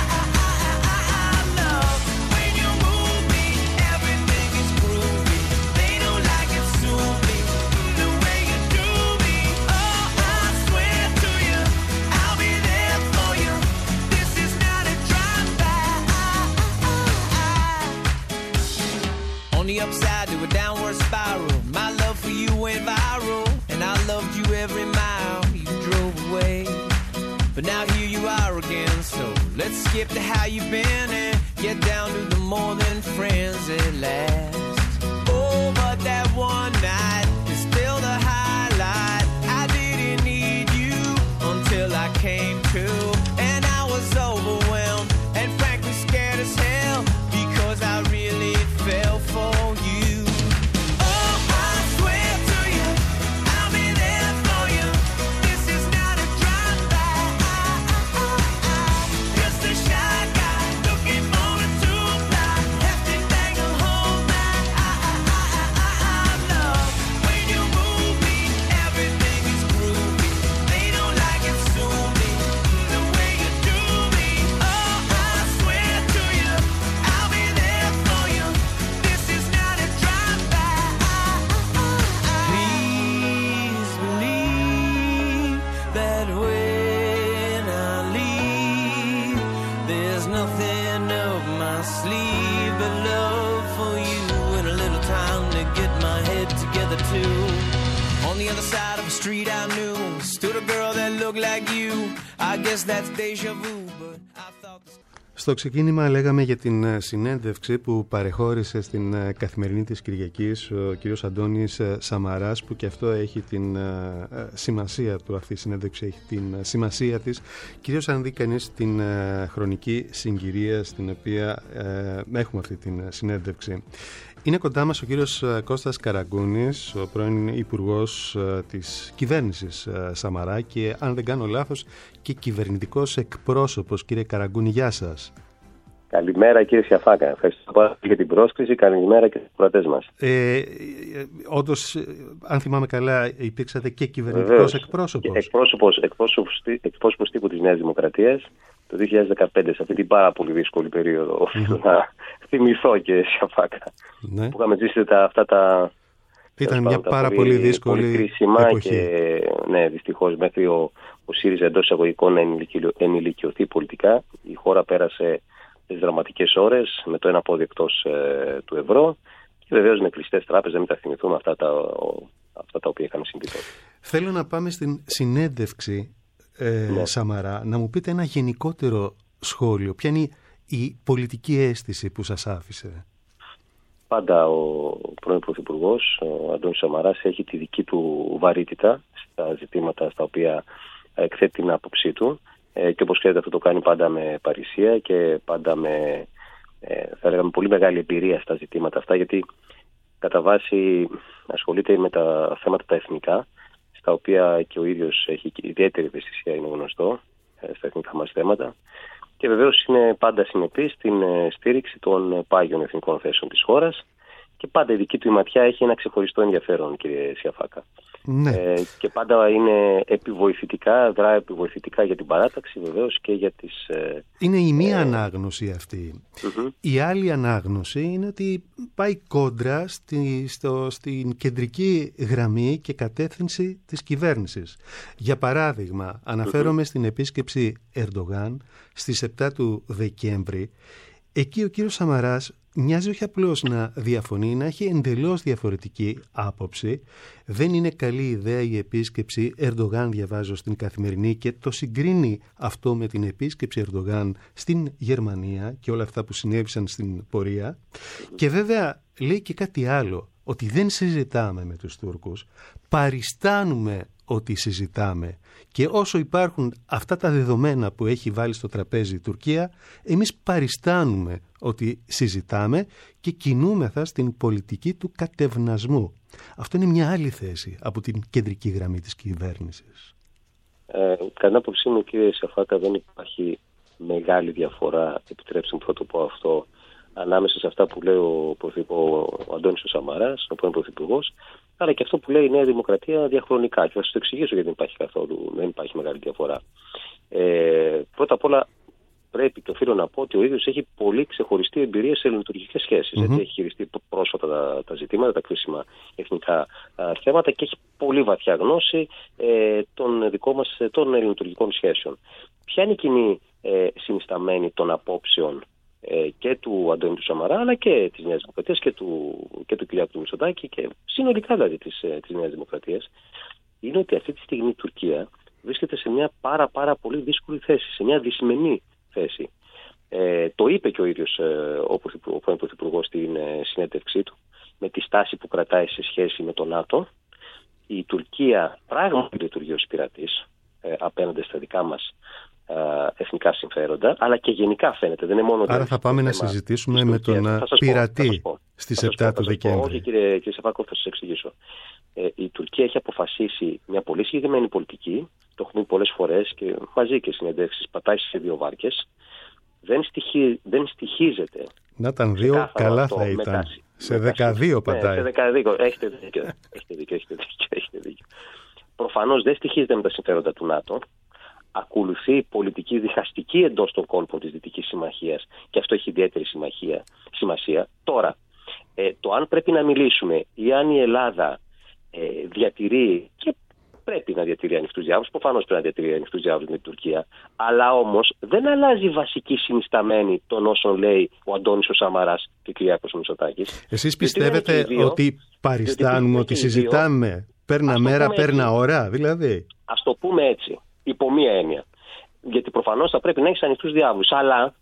love. When you move me, everything is groovy. They don't like it, sue me the way you do me. Oh, I swear to you, I'll be there for you. This is not a drive-by. On the upside to a downward spiral, my love for you went viral. but now here you are again. So let's skip to how you've been and get down to the more than friends at last. Oh, but that one night is still the highlight. I didn't need you until I came to, and I was overwhelmed and frankly scared as hell because I really fell for you. Oh, I swear to you, I'll be there for you. This is not a drive-by. Just a shy guy looking for a two-ply. Hefty thing to hold my love. When you move me, everything is groovy. They don't like it, sue me the way you do me. Oh, I swear to you, I'll be there for you. This is not a drive-by. Please believe that when I leave, there's nothing up my sleeve but love for you and a little time to get my head together too. On the other side of the street I knew stood a girl that looked like you. I guess that's deja vu, but I thought this... Στο ξεκίνημα λέγαμε για την συνέντευξη που παρεχώρησε στην Καθημερινή της Κυριακής ο κύριος Αντώνης Σαμαράς, που και αυτό έχει την σημασία του, αυτή η συνέντευξη έχει την σημασία της, κυρίως αν δει κανείς την χρονική συγκυρία στην οποία έχουμε αυτή την συνέντευξη. Είναι κοντά μας ο κύριος Κώστας Καραγκούνης, ο πρώην υπουργός της κυβέρνησης Σαμαρά και, αν δεν κάνω λάθος, και κυβερνητικός εκπρόσωπος. Κύριε Καραγκούνη, γεια σας. Καλημέρα κύριε Σιαφάκα. Ευχαριστώ πάρα πολύ για την πρόσκληση. Καλημέρα και στους κρατές μας. Όντως, αν θυμάμαι καλά, υπήρξατε και κυβερνητικός εκπρόσωπος. Εκπρόσωπος τύπου της Νέας Δημοκρατίας το 2015, σε αυτή την πάρα πολύ δύσκολη περίοδο. Να θυμηθώ και Σιαφάκα. Ναι. Που είχαμε ζήσει αυτά τα... Ήταν μια πάρα πολύ δύσκολη κρίσιμα εποχή. Και ναι, δυστυχώς μέχρι ο ΣΥΡΙΖΑ εντός εισαγωγικών να ενηλικιωθεί πολιτικά. Η χώρα πέρασε τις δραματικές ώρες με το ένα πόδι εκτός του ευρώ και βεβαίως με κλειστές τράπεζες, μην τα θυμηθούμε αυτά τα οποία είχαν συμβεί τότε. Θέλω να πάμε στην συνέντευξη ναι. Σαμαρά, να μου πείτε ένα γενικότερο σχόλιο. Ποια είναι η πολιτική αίσθηση που σας άφησε? Πάντα ο πρώην Πρωθυπουργός, ο Αντώνης Σαμαράς, έχει τη δική του βαρύτητα στα ζητήματα στα οποία εκθέτει την άποψή του. Και όπως ξέρετε αυτό το κάνει πάντα με παρησία και πάντα με, θα λέγαμε, πολύ μεγάλη εμπειρία στα ζητήματα αυτά, γιατί κατά βάση ασχολείται με τα θέματα τα εθνικά, στα οποία και ο ίδιος έχει ιδιαίτερη ευαισθησία, είναι γνωστό, στα εθνικά μας θέματα, και βεβαίως είναι πάντα συνεπής στην στήριξη των πάγιων εθνικών θέσεων της χώρας και πάντα η δική του η ματιά έχει ένα ξεχωριστό ενδιαφέρον, κύριε Σιαφάκα. Ναι. Και πάντα είναι δρά επιβοηθητικά για την παράταξη, βεβαίως, και για τις... Είναι η μία ανάγνωση αυτή. Η άλλη ανάγνωση είναι ότι πάει κόντρα στην κεντρική γραμμή και κατεύθυνση της κυβέρνησης. Για παράδειγμα, αναφέρομαι στην επίσκεψη Ερντογάν στις 7 του Δεκέμβρη. Εκεί ο κύριος Σαμαράς μοιάζει όχι απλώς να διαφωνεί, να έχει εντελώς διαφορετική άποψη. Δεν είναι καλή ιδέα η επίσκεψη Ερντογάν, διαβάζω στην Καθημερινή, και το συγκρίνει αυτό με την επίσκεψη Ερντογάν στην Γερμανία και όλα αυτά που συνέβησαν στην πορεία. Και βέβαια λέει και κάτι άλλο, ότι δεν συζητάμε με τους Τούρκους, παριστάνουμε ότι συζητάμε. Και όσο υπάρχουν αυτά τα δεδομένα που έχει βάλει στο τραπέζι η Τουρκία, εμείς παριστάνουμε ότι συζητάμε και κινούμεθα στην πολιτική του κατευνασμού. Αυτό είναι μια άλλη θέση από την κεντρική γραμμή της κυβέρνησης. Κατά την άποψή μου, κύριε Σαφάκα, δεν υπάρχει μεγάλη διαφορά, επιτρέψτε μου θα το πω αυτό, ανάμεσα σε αυτά που λέει ο Αντώνης Σαμαράς, ο πρώην Πρωθυπουργός, αλλά και αυτό που λέει η Νέα Δημοκρατία διαχρονικά. Και θα σας το εξηγήσω γιατί δεν υπάρχει μεγάλη διαφορά. Πρώτα απ' όλα, πρέπει και οφείλω να πω ότι ο ίδιος έχει πολύ ξεχωριστή εμπειρία σε ελληνοτουρκικές σχέσεις. Έχει χειριστεί πρόσφατα τα ζητήματα, τα κρίσιμα εθνικά θέματα και έχει πολύ βαθιά γνώση των ελληνοτουρκικών σχέσεων. Ποια είναι η κοινή συνισταμένη των απόψεων και του Αντώνη του Σαμαρά, αλλά και της Νέας Δημοκρατίας και του Κυριάκου του Μητσοτάκη και συνολικά δηλαδή της Νέας Δημοκρατίας, είναι ότι αυτή τη στιγμή η Τουρκία βρίσκεται σε μια πάρα πολύ δύσκολη θέση, σε μια δυσμενή θέση. Το είπε και ο ίδιος ο πρώην Πρωθυπουργός στην συνέντευξή του, με τη στάση που κρατάει σε σχέση με το ΝΑΤΟ. Η Τουρκία πράγματι λειτουργεί ως πειρατής απέναντι στα δικά μας εθνικά συμφέροντα, αλλά και γενικά φαίνεται. Δεν είναι μόνο. Άρα θα πάμε να συζητήσουμε με τον πειρατή στις 7 του Δεκέμβρη. Όχι, κύριε Σαφάκο, θα σας εξηγήσω. Η Τουρκία έχει αποφασίσει μια πολύ συγκεκριμένη πολιτική. Το έχουμε πει πολλές φορές και μαζί και συνεντεύξεις. Πατάει σε δύο βάρκες. Δεν στοιχίζεται. Να ήταν δύο, καλά θα ήταν. Σε 12 πατάει. Σε 12. Έχετε δίκιο. Προφανώς δεν στοιχίζεται με τα συμφέροντα του ΝΑΤΟ. Ακολουθεί πολιτική διχαστική εντός των κόλπων της Δυτικής Συμμαχίας και αυτό έχει ιδιαίτερη σημασία. Τώρα, το αν πρέπει να μιλήσουμε ή αν η Ελλάδα διατηρεί και πρέπει να διατηρεί ανοιχτούς διάβλους, προφανώς πρέπει να διατηρεί ανοιχτούς διάβλους με την Τουρκία, αλλά όμως δεν αλλάζει βασική συνισταμένη των όσων λέει ο Αντώνης ο Σαμαράς και ο Κυριάκος Μητσοτάκης. Εσείς πιστεύετε ότι παριστάνουμε, ότι συζητάμε, παίρνα μέρα, παίρνα ώρα, δηλαδή? Ας το πούμε έτσι, υπό μία έννοια. Γιατί προφανώς θα πρέπει να έχεις ανοιχτούς διάβλους, αλλά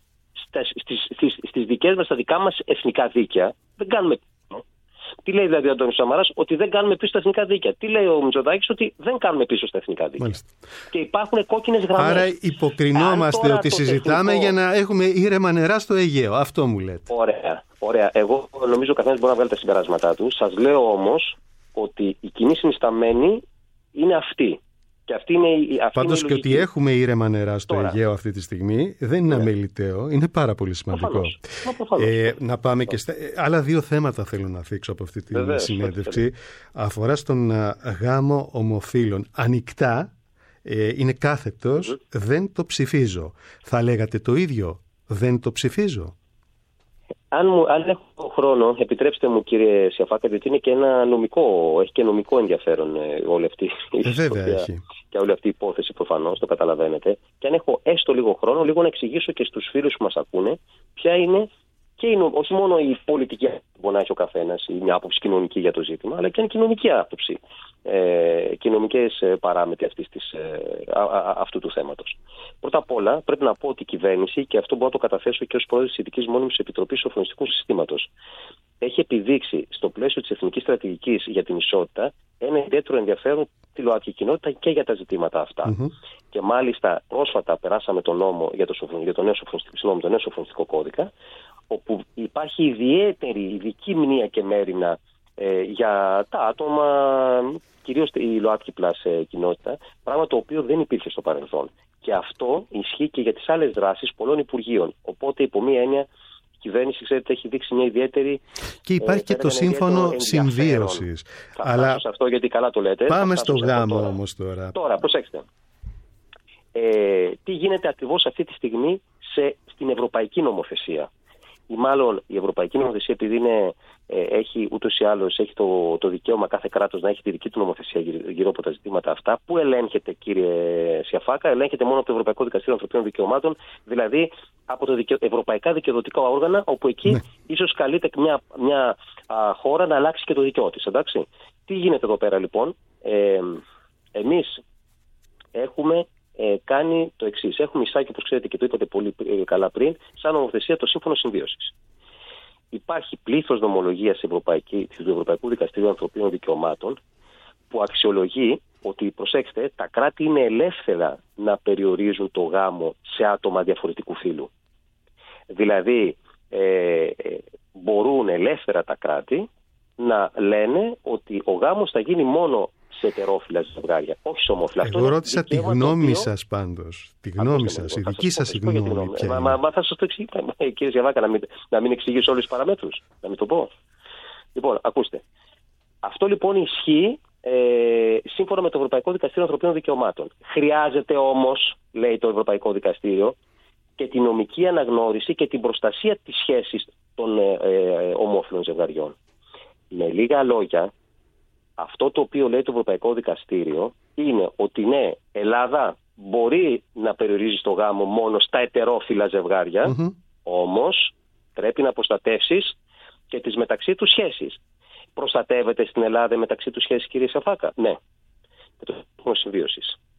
στις δικές μας, στα δικά μας εθνικά δίκαια δεν κάνουμε. Τι λέει δηλαδή ο Αντώνης Σαμαράς? Ότι δεν κάνουμε πίσω στα εθνικά δίκαια. Τι λέει ο Μητσοτάκης? Ότι δεν κάνουμε πίσω στα εθνικά δίκαια. Μάλιστα. Και υπάρχουν κόκκινες γραμμές. Άρα υποκρινόμαστε ότι συζητάμε για να έχουμε ήρεμα νερά στο Αιγαίο. Αυτό μου λέτε. Ωραία. Εγώ νομίζω ο καθένας μπορεί να βγάλει τα συμπεράσματά του. Σας λέω όμως ότι η κοινή συνισταμένη είναι αυτή. Και αυτή είναι πάντως και ότι έχουμε ήρεμα νερά στο Αιγαίο αυτή τη στιγμή δεν είναι αμεληταίο, είναι πάρα πολύ σημαντικό. Να πάμε και στα άλλα δύο θέματα θέλω να θίξω από αυτή τη συνέντευξη. Αφορά στον γάμο ομοφύλων. Ανοιχτά, είναι κάθετος, δεν το ψηφίζω. Θα λέγατε το ίδιο, δεν το ψηφίζω? Αν έχω χρόνο, επιτρέψτε μου κύριε Σιαφάκα, διότι είναι και έχει και νομικό ενδιαφέρον όλη αυτή η ιστορία και όλη αυτή η υπόθεση, προφανώς, το καταλαβαίνετε. Και αν έχω έστω λίγο χρόνο, λίγο να εξηγήσω και στους φίλους που μας ακούνε ποια είναι και όχι μόνο η πολιτική που μπορεί να έχει ο καθένας ή μια άποψη κοινωνική για το ζήτημα, αλλά και είναι κοινωνική άποψη, κοινωνικές παράμετροι αυτού του θέματος. Πρώτα απ' όλα πρέπει να πω ότι η κυβέρνηση, και αυτό μπορώ να το καταθέσω και ως πρόεδρος της Ειδικής Μόνιμης Επιτροπής Σοφρονιστικού Συστήματος, έχει επιδείξει στο πλαίσιο της Εθνικής Στρατηγικής για την Ισότητα ένα ιδιαίτερο ενδιαφέρον στη ΛΟΑΤΚΙ κοινότητα και για τα ζητήματα αυτά. Και μάλιστα πρόσφατα περάσαμε τον νόμο για το νέο σοφρονιστικό κώδικα, όπου υπάρχει ιδιαίτερη ειδική μνήα και μέριμνα για τα άτομα, κυρίως η ΛΟΑΤΚΙ Plus κοινότητα, πράγμα το οποίο δεν υπήρχε στο παρελθόν. Και αυτό ισχύει και για τις άλλες δράσεις πολλών υπουργείων. Οπότε, υπό μία έννοια, η κυβέρνηση, ξέρετε, έχει δείξει μια ιδιαίτερη. Και υπάρχει και το σύμφωνο συμβίωσης. Αλλά σε αυτό, γιατί καλά το λέτε. Πάμε στο γάμο όμως τώρα. Τώρα, προσέξτε. Τι γίνεται ακριβώς αυτή τη στιγμή στην ευρωπαϊκή νομοθεσία. Ή μάλλον η ευρωπαϊκή νομοθεσία, επειδή έχει ούτως ή άλλως έχει το δικαίωμα κάθε κράτος να έχει τη δική του νομοθεσία γύρω από τα ζητήματα αυτά, που ελέγχεται, κύριε Σιαφάκα? Ελέγχεται μόνο από το Ευρωπαϊκό Δικαστήριο Ανθρωπίνων Δικαιωμάτων, δηλαδή από τα ευρωπαϊκά δικαιοδοτικά όργανα, όπου εκεί ίσως καλείται μια χώρα να αλλάξει και το δικαιό της. Εντάξει. Τι γίνεται εδώ πέρα λοιπόν? Εμείς έχουμε κάνει το εξής. Έχουμε εισάγει, όπως ξέρετε και το είπατε πολύ καλά πριν, σαν νομοθεσία το Σύμφωνο Συμβίωσης. Υπάρχει πλήθος νομολογίας του Ευρωπαϊκού Δικαστηρίου Ανθρωπίνων Δικαιωμάτων που αξιολογεί ότι, προσέξτε, τα κράτη είναι ελεύθερα να περιορίζουν το γάμο σε άτομα διαφορετικού φύλου. Δηλαδή, μπορούν ελεύθερα τα κράτη να λένε ότι ο γάμος θα γίνει μόνο σε ετερόφυλα ζευγάρια, όχι σε ομόφυλα. Εγώ ρώτησα τη γνώμη σας πάντως. Τη γνώμη σας, η δική σας γνώμη. Μα θα σας το εξηγήσω, κύριε Σιαφάκα, να μην εξηγήσω όλες τις παραμέτρους. Να μην το πω. Λοιπόν, ακούστε. Αυτό λοιπόν ισχύει σύμφωνα με το Ευρωπαϊκό Δικαστήριο Ανθρωπίνων Δικαιωμάτων. Χρειάζεται όμως, λέει το Ευρωπαϊκό Δικαστήριο, και τη νομική αναγνώριση και την προστασία της σχέσης των ομόφυλων ζευγαριών. Με λίγα λόγια, αυτό το οποίο λέει το Ευρωπαϊκό Δικαστήριο είναι ότι ναι, Ελλάδα μπορεί να περιορίζει το γάμο μόνο στα ετερόφυλα ζευγάρια, όμως πρέπει να προστατεύσεις και τις μεταξύ τους σχέσεις. Προστατεύεται στην Ελλάδα μεταξύ τους σχέσεις, κύριε Σιαφάκα? Ναι. Με το Σύμφωνο Συμβίωσης.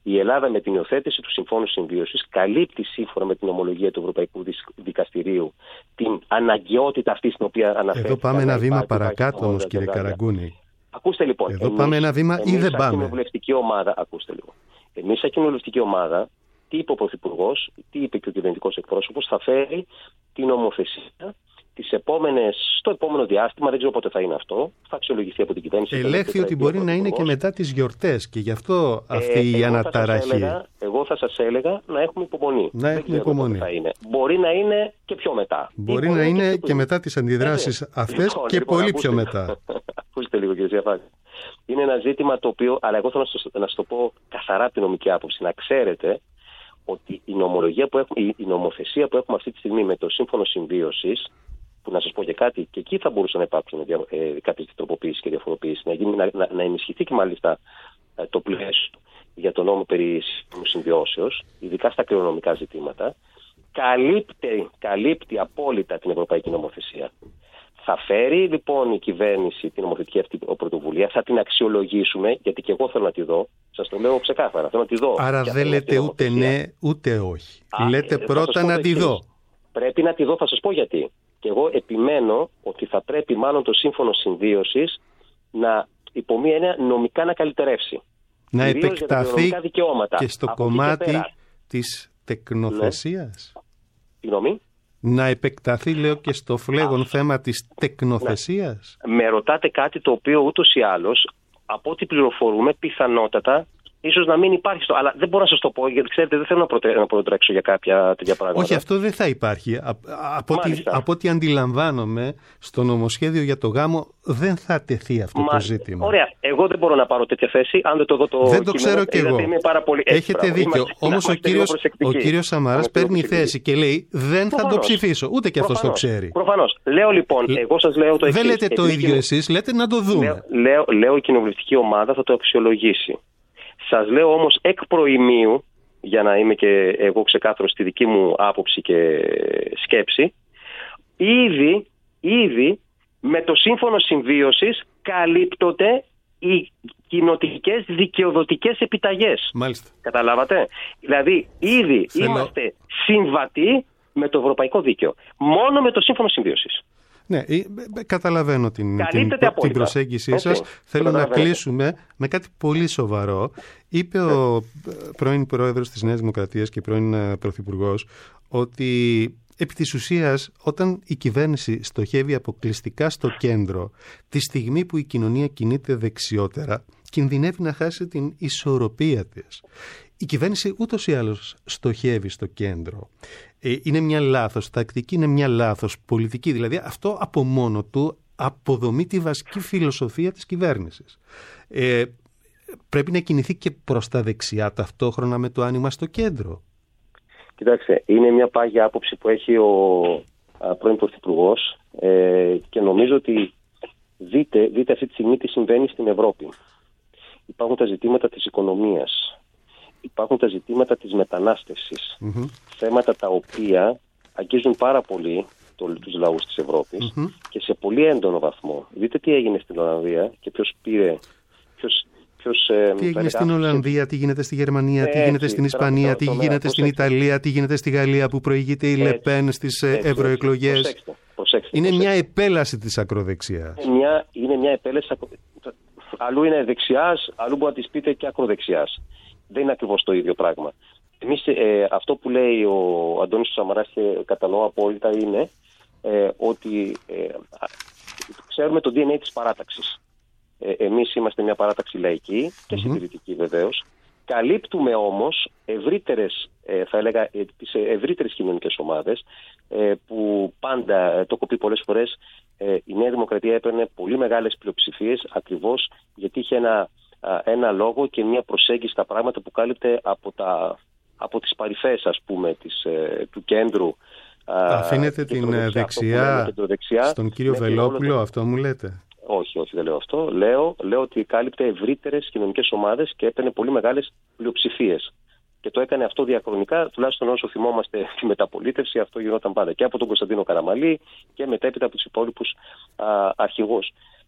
Η Ελλάδα με την υιοθέτηση του Συμφώνου Συμβίωσης καλύπτει σύμφωνα με την ομολογία του Ευρωπαϊκού Δικαστηρίου την αναγκαιότητα αυτή στην οποία αναφέρεται. Εδώ πάμε ένα βήμα παρακάτω όμως, κύριε Καραγκούνη. Ακούστε λοιπόν. Εδώ πάμε ένα βήμα ή δεν πάμε? Ακούστε λίγο. Εμείς σαν κοινοβουλευτική ομάδα, τι είπε ο Πρωθυπουργός, τι είπε και ο κυβερνητικός εκπρόσωπος, θα φέρει την νομοθεσία στο επόμενο διάστημα, δεν ξέρω πότε θα είναι αυτό, θα αξιολογηθεί από την κυβέρνηση. Ελέγχθη ότι μπορεί να είναι και μετά τις γιορτές και γι' αυτό αυτή η αναταραχή. Εγώ θα σας έλεγα να έχουμε υπομονή. Να έχουμε υπομονή. Μπορεί να είναι και πιο μετά. Μπορεί να είναι και μετά τις αντιδράσεις αυτές και πολύ πιο μετά. Ακούστε λίγο, κύριε Ζιαφάκη. Είναι ένα ζήτημα το οποίο, αλλά εγώ θέλω να σας το πω καθαρά από την νομική άποψη, να ξέρετε ότι η νομοθεσία που έχουμε αυτή τη στιγμή με το Σύμφωνο Συμβίωσης, που να σας πω και κάτι, και εκεί θα μπορούσαν να υπάρξουν κάποιες τροποποιήσεις και διαφοροποιήσεις, να ενισχυθεί και μάλιστα το πλαίσιο για τον νόμο περί συμβιώσεως, ειδικά στα κληρονομικά ζητήματα, καλύπτει απόλυτα την ευρωπαϊκή νομοθεσία. Θα φέρει λοιπόν η κυβέρνηση την νομοθετική αυτή πρωτοβουλία, θα την αξιολογήσουμε, γιατί και εγώ θέλω να τη δω. Σας το λέω ξεκάθαρα. Θέλω να τη δω. Άρα δεν λέτε ούτε ναι ούτε όχι. Λέτε πρώτα να τη δω. Πρέπει να τη δω, θα σας πω γιατί. Και εγώ επιμένω ότι θα πρέπει μάλλον το Σύμφωνο Συμβίωσης να υπό μία έννοια νομικά να καλυτερεύσει. Να επεκταθεί και στο κομμάτι της τεκνοθεσίας. Συγγνώμη. Να επεκταθεί, λέω, και στο φλέγον θέμα της τεκνοθεσίας. Ναι. Με ρωτάτε κάτι το οποίο ούτως ή άλλως, από ό,τι πληροφορούμε, πιθανότατα ίσως να μην υπάρχει. Αλλά δεν μπορώ να σας το πω, γιατί ξέρετε, δεν θέλω να προτρέξω για κάποια τέτοια πράγματα. Όχι, αυτό δεν θα υπάρχει. Από ό,τι αντιλαμβάνομαι, στο νομοσχέδιο για το γάμο δεν θα τεθεί αυτό το ζήτημα. Ωραία. Εγώ δεν μπορώ να πάρω τέτοια θέση, αν δεν το δω το δεν το ξέρω κι εγώ. Έχετε δίκιο. Όμως ο κύριος Σαμαράς παίρνει θέση και λέει δεν θα το ψηφίσω. Ούτε και αυτός το ξέρει. Προφανώς. Λέω λοιπόν, εγώ σας λέω το εξής. Δεν λέτε το ίδιο εσείς, λέτε να το δούμε. Λέω η κοινοβουλευτική ομάδα θα το αξιολογήσει. Σας λέω όμως εκ προημίου, για να είμαι και εγώ ξεκάθαρος στη δική μου άποψη και σκέψη, ήδη με το Σύμφωνο Συμβίωσης καλύπτονται οι κοινοτικές δικαιοδοτικές επιταγές. Μάλιστα. Καταλάβατε? Δηλαδή ήδη είμαστε συμβατοί με το ευρωπαϊκό δίκαιο. Μόνο με το Σύμφωνο Συμβίωσης. Ναι, καταλαβαίνω την προσέγγιση σας. Θέλω να κλείσουμε με κάτι πολύ σοβαρό. Είπε ο πρώην πρόεδρος της Νέας Δημοκρατίας και πρώην πρωθυπουργός ότι επί της ουσίας όταν η κυβέρνηση στοχεύει αποκλειστικά στο κέντρο, τη στιγμή που η κοινωνία κινείται δεξιότερα, κινδυνεύει να χάσει την ισορροπία της. Η κυβέρνηση ούτως ή άλλως στοχεύει στο κέντρο. Είναι μια λάθος τακτική, είναι μια λάθος πολιτική. Δηλαδή αυτό από μόνο του αποδομεί τη βασική φιλοσοφία της κυβέρνησης. Πρέπει να κινηθεί και προς τα δεξιά ταυτόχρονα με το άνοιγμα στο κέντρο. Κοιτάξτε, είναι μια πάγια άποψη που έχει ο πρώην Πρωθυπουργός και νομίζω ότι δείτε αυτή τη στιγμή τι συμβαίνει στην Ευρώπη. Υπάρχουν τα ζητήματα της οικονομίας. Υπάρχουν τα ζητήματα της μετανάστευσης, θέματα τα οποία αγγίζουν πάρα πολύ τους λαούς της Ευρώπης και σε πολύ έντονο βαθμό. Δείτε τι έγινε στην Ολλανδία και τι έγινε στην Ολλανδία, τι γίνεται στη Γερμανία, τι γίνεται στην Ισπανία, τι γίνεται στην Ιταλία, τι γίνεται στη Γαλλία που προηγείται η Λεπέν στις ευρωεκλογές. Είναι μια επέλαση της ακροδεξιάς. Είναι μια επέλαση. Αλλού είναι δεξιάς, αλλού μπορεί να της πείτε και ακροδεξιάς. Δεν είναι ακριβώς το ίδιο πράγμα. Εμείς αυτό που λέει ο Αντώνης Σαμαράς και κατανοώ απόλυτα είναι ότι ξέρουμε το DNA της παράταξης. Εμείς είμαστε μια παράταξη λαϊκή και συντηρητική βεβαίως. Καλύπτουμε όμως τις ευρύτερες κοινωνικές ομάδες που πάντα, το έχω πει πολλές φορές, η Νέα Δημοκρατία έπαιρνε πολύ μεγάλες πλειοψηφίες ακριβώς γιατί είχε ένα λόγο και μια προσέγγιση στα πράγματα που κάλυπτε από τις παρυφές, ας πούμε, του κέντρου. Αφήνετε την δεξιά στον κύριο Βελόπουλο, αυτό μου λέτε? Όχι, δεν λέω αυτό. Λέω ότι κάλυπτε ευρύτερες κοινωνικές ομάδες και έπαιρνε πολύ μεγάλες πλειοψηφίες. Και το έκανε αυτό διαχρονικά, τουλάχιστον όσο θυμόμαστε τη μεταπολίτευση, αυτό γινόταν πάντα. Και από τον Κωνσταντίνο Καραμαλή και μετέπειτα από τους υπόλοιπους αρχηγούς.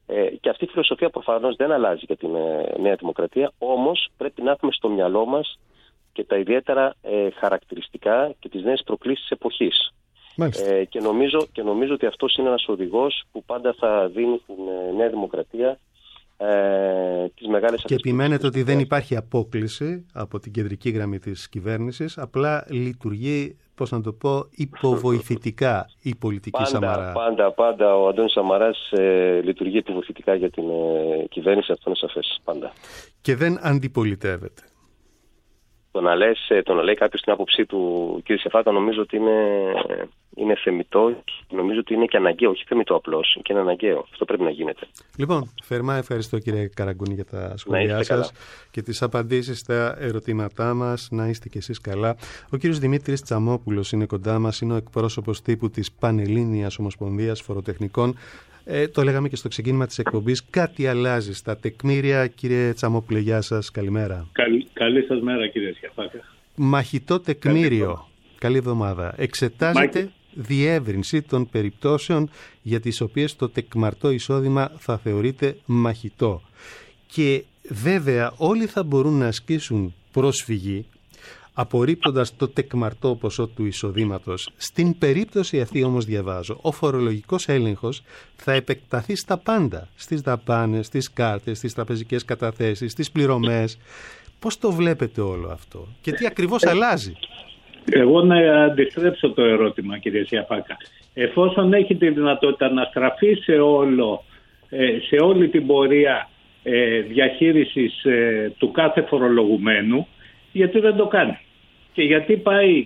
Και αυτή η φιλοσοφία προφανώς δεν αλλάζει για την Νέα Δημοκρατία, όμως πρέπει να έχουμε στο μυαλό μας και τα ιδιαίτερα χαρακτηριστικά και τις νέες προκλήσεις της εποχής. Και νομίζω ότι αυτός είναι ένας οδηγός που πάντα θα δίνει στην Νέα Δημοκρατία τις μεγάλες και επιμένετε ότι δεν υπάρχει απόκλιση από την κεντρική γραμμή της κυβέρνησης, απλά λειτουργεί, πώς να το πω, υποβοηθητικά η πολιτική Σαμαρά. Πάντα ο Αντώνης Σαμαράς λειτουργεί υποβοηθητικά για την κυβέρνηση, αυτό είναι σαφές, πάντα. Και δεν αντιπολιτεύεται. Το να λέει κάποιος την άποψή του, κύριε Σεφάκα, νομίζω ότι είναι θεμιτό, νομίζω ότι είναι και αναγκαίο, όχι θεμιτό απλώς, και είναι αναγκαίο. Αυτό πρέπει να γίνεται. Λοιπόν, θερμά ευχαριστώ κύριε Καραγκούνη για τα σχόλιά σας και τις απαντήσεις στα ερωτήματά μας. Να είστε κι εσείς καλά. Ο κύριος Δημήτρης Τσαμόπουλος είναι κοντά μας, είναι ο εκπρόσωπος τύπου της Πανελλήνιας Ομοσπονδίας Φοροτεχνικών. Το λέγαμε και στο ξεκίνημα της εκπομπής, κάτι αλλάζει στα τεκμήρια. Κύριε Τσαμόπουλε, γεια σας, καλημέρα. Καλή σας μέρα κύριε Σιαφάκα. Μαχητό τεκμήριο, καλή εβδομάδα. Εξετάζεται διεύρυνση των περιπτώσεων για τις οποίες το τεκμαρτό εισόδημα θα θεωρείται μαχητό. Και βέβαια όλοι θα μπορούν να ασκήσουν πρόσφυγη απορρίπτοντας το τεκμαρτό ποσό του εισοδήματος. Στην περίπτωση αυτή όμως διαβάζω, ο φορολογικός έλεγχος θα επεκταθεί στα πάντα, στις δαπάνες, στις κάρτες, στις τραπεζικές καταθέσεις, στις πληρωμές. Πώς το βλέπετε όλο αυτό και τι ακριβώς αλλάζει? Εγώ να αντιστρέψω το ερώτημα κύριε Σιαφάκα. Εφόσον έχει τη δυνατότητα να στραφεί σε όλη την πορεία διαχείρισης του κάθε φορολογουμένου, γιατί δεν το κάνει? Και γιατί πάει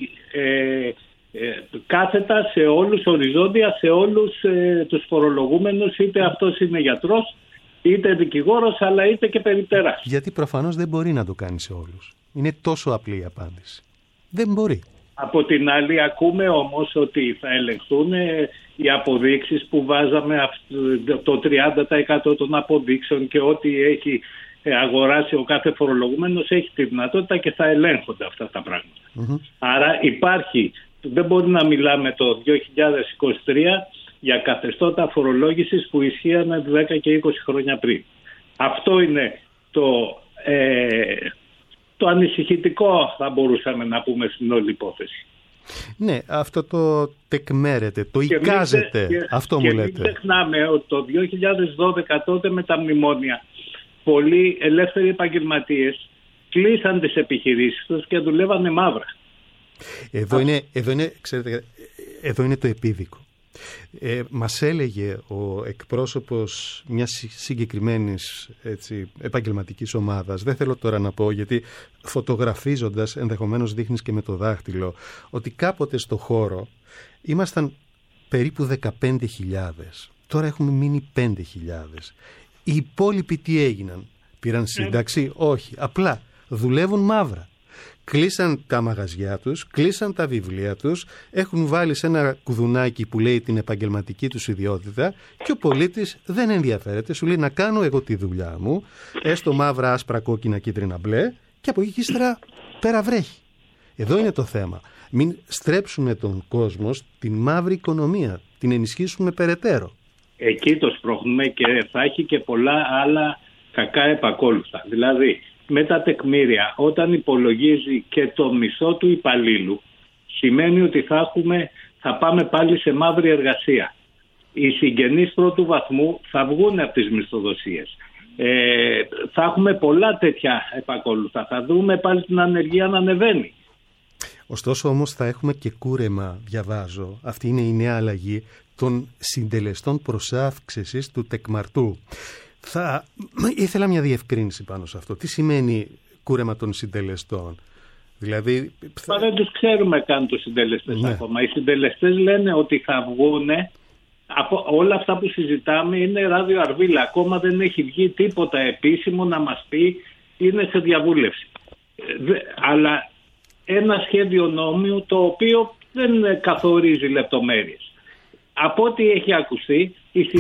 κάθετα σε όλους, οριζόντια σε όλους τους φορολογούμενους, είτε αυτός είναι γιατρός, είτε δικηγόρος, αλλά είτε και περιπτεράς? Γιατί προφανώς δεν μπορεί να το κάνει σε όλους. Είναι τόσο απλή η απάντηση. Δεν μπορεί. Από την άλλη ακούμε όμως ότι θα ελεγχθούν οι αποδείξεις που βάζαμε, το 30% των αποδείξεων και ό,τι έχει αγοράσει ο κάθε φορολογούμενος έχει τη δυνατότητα και θα ελέγχονται αυτά τα πράγματα. Άρα δεν μπορεί να μιλάμε το 2023 για καθεστώτα φορολόγησης που ισχύανε 10 και 20 χρόνια πριν. Αυτό είναι το ανησυχητικό, θα μπορούσαμε να πούμε, στην όλη υπόθεση. Ναι, αυτό το τεκμέρεται, το εικάζεται, αυτό μου λέτε. Και μην ξεχνάμε ότι το 2012 τότε με τα μνημόνια πολλοί ελεύθεροι επαγγελματίες κλείσαν τις επιχειρήσεις τους και δουλεύανε μαύρα. Εδώ είναι το επίδικο. Μας έλεγε ο εκπρόσωπος μιας συγκεκριμένης επαγγελματικής ομάδας, δεν θέλω τώρα να πω γιατί φωτογραφίζοντας ενδεχομένως δείχνεις και με το δάχτυλο, ότι κάποτε στο χώρο ήμασταν περίπου 15.000, τώρα έχουμε μείνει 5.000. Οι υπόλοιποι τι έγιναν? Πήραν σύνταξη? Όχι, απλά δουλεύουν μαύρα. Κλείσαν τα μαγαζιά τους, κλείσαν τα βιβλία τους, έχουν βάλει σε ένα κουδουνάκι που λέει την επαγγελματική τους ιδιότητα και ο πολίτης δεν ενδιαφέρεται. Σου λέει να κάνω εγώ τη δουλειά μου, έστω μαύρα, άσπρα, κόκκινα, κίτρινα, μπλε, και από εκεί και ύστερα πέρα βρέχει. Εδώ είναι το θέμα. Μην στρέψουμε τον κόσμο στην μαύρη οικονομία, την ενισχύσουμε περαιτέρω. Εκεί το σπρώχνουμε και θα έχει και πολλά άλλα κακά επακόλουθα. Δηλαδή, με τα τεκμήρια, όταν υπολογίζει και το μισθό του υπαλλήλου, σημαίνει ότι θα πάμε πάλι σε μαύρη εργασία. Οι συγγενείς πρώτου βαθμού θα βγουν από τις μισθοδοσίες. Θα έχουμε πολλά τέτοια επακόλουθα. Θα δούμε πάλι την ανεργία να ανεβαίνει. Ωστόσο όμως θα έχουμε και κούρεμα, διαβάζω, αυτή είναι η νέα αλλαγή, των συντελεστών προσάυξησης του τεκμαρτού. Ήθελα μια διευκρίνηση πάνω σε αυτό. Τι σημαίνει κούρεμα των συντελεστών? Δηλαδή... Μα δεν τους ξέρουμε καν τους συντελεστές ακόμα. Οι συντελεστές λένε ότι θα βγούνε. Όλα αυτά που συζητάμε είναι ράδιο αρβίλα. Ακόμα δεν έχει βγει τίποτα επίσημο να μας πει, είναι σε διαβούλευση. Αλλά ένα σχέδιο νόμου το οποίο δεν καθορίζει λεπτομέρειες. Από ό,τι έχει ακουστεί,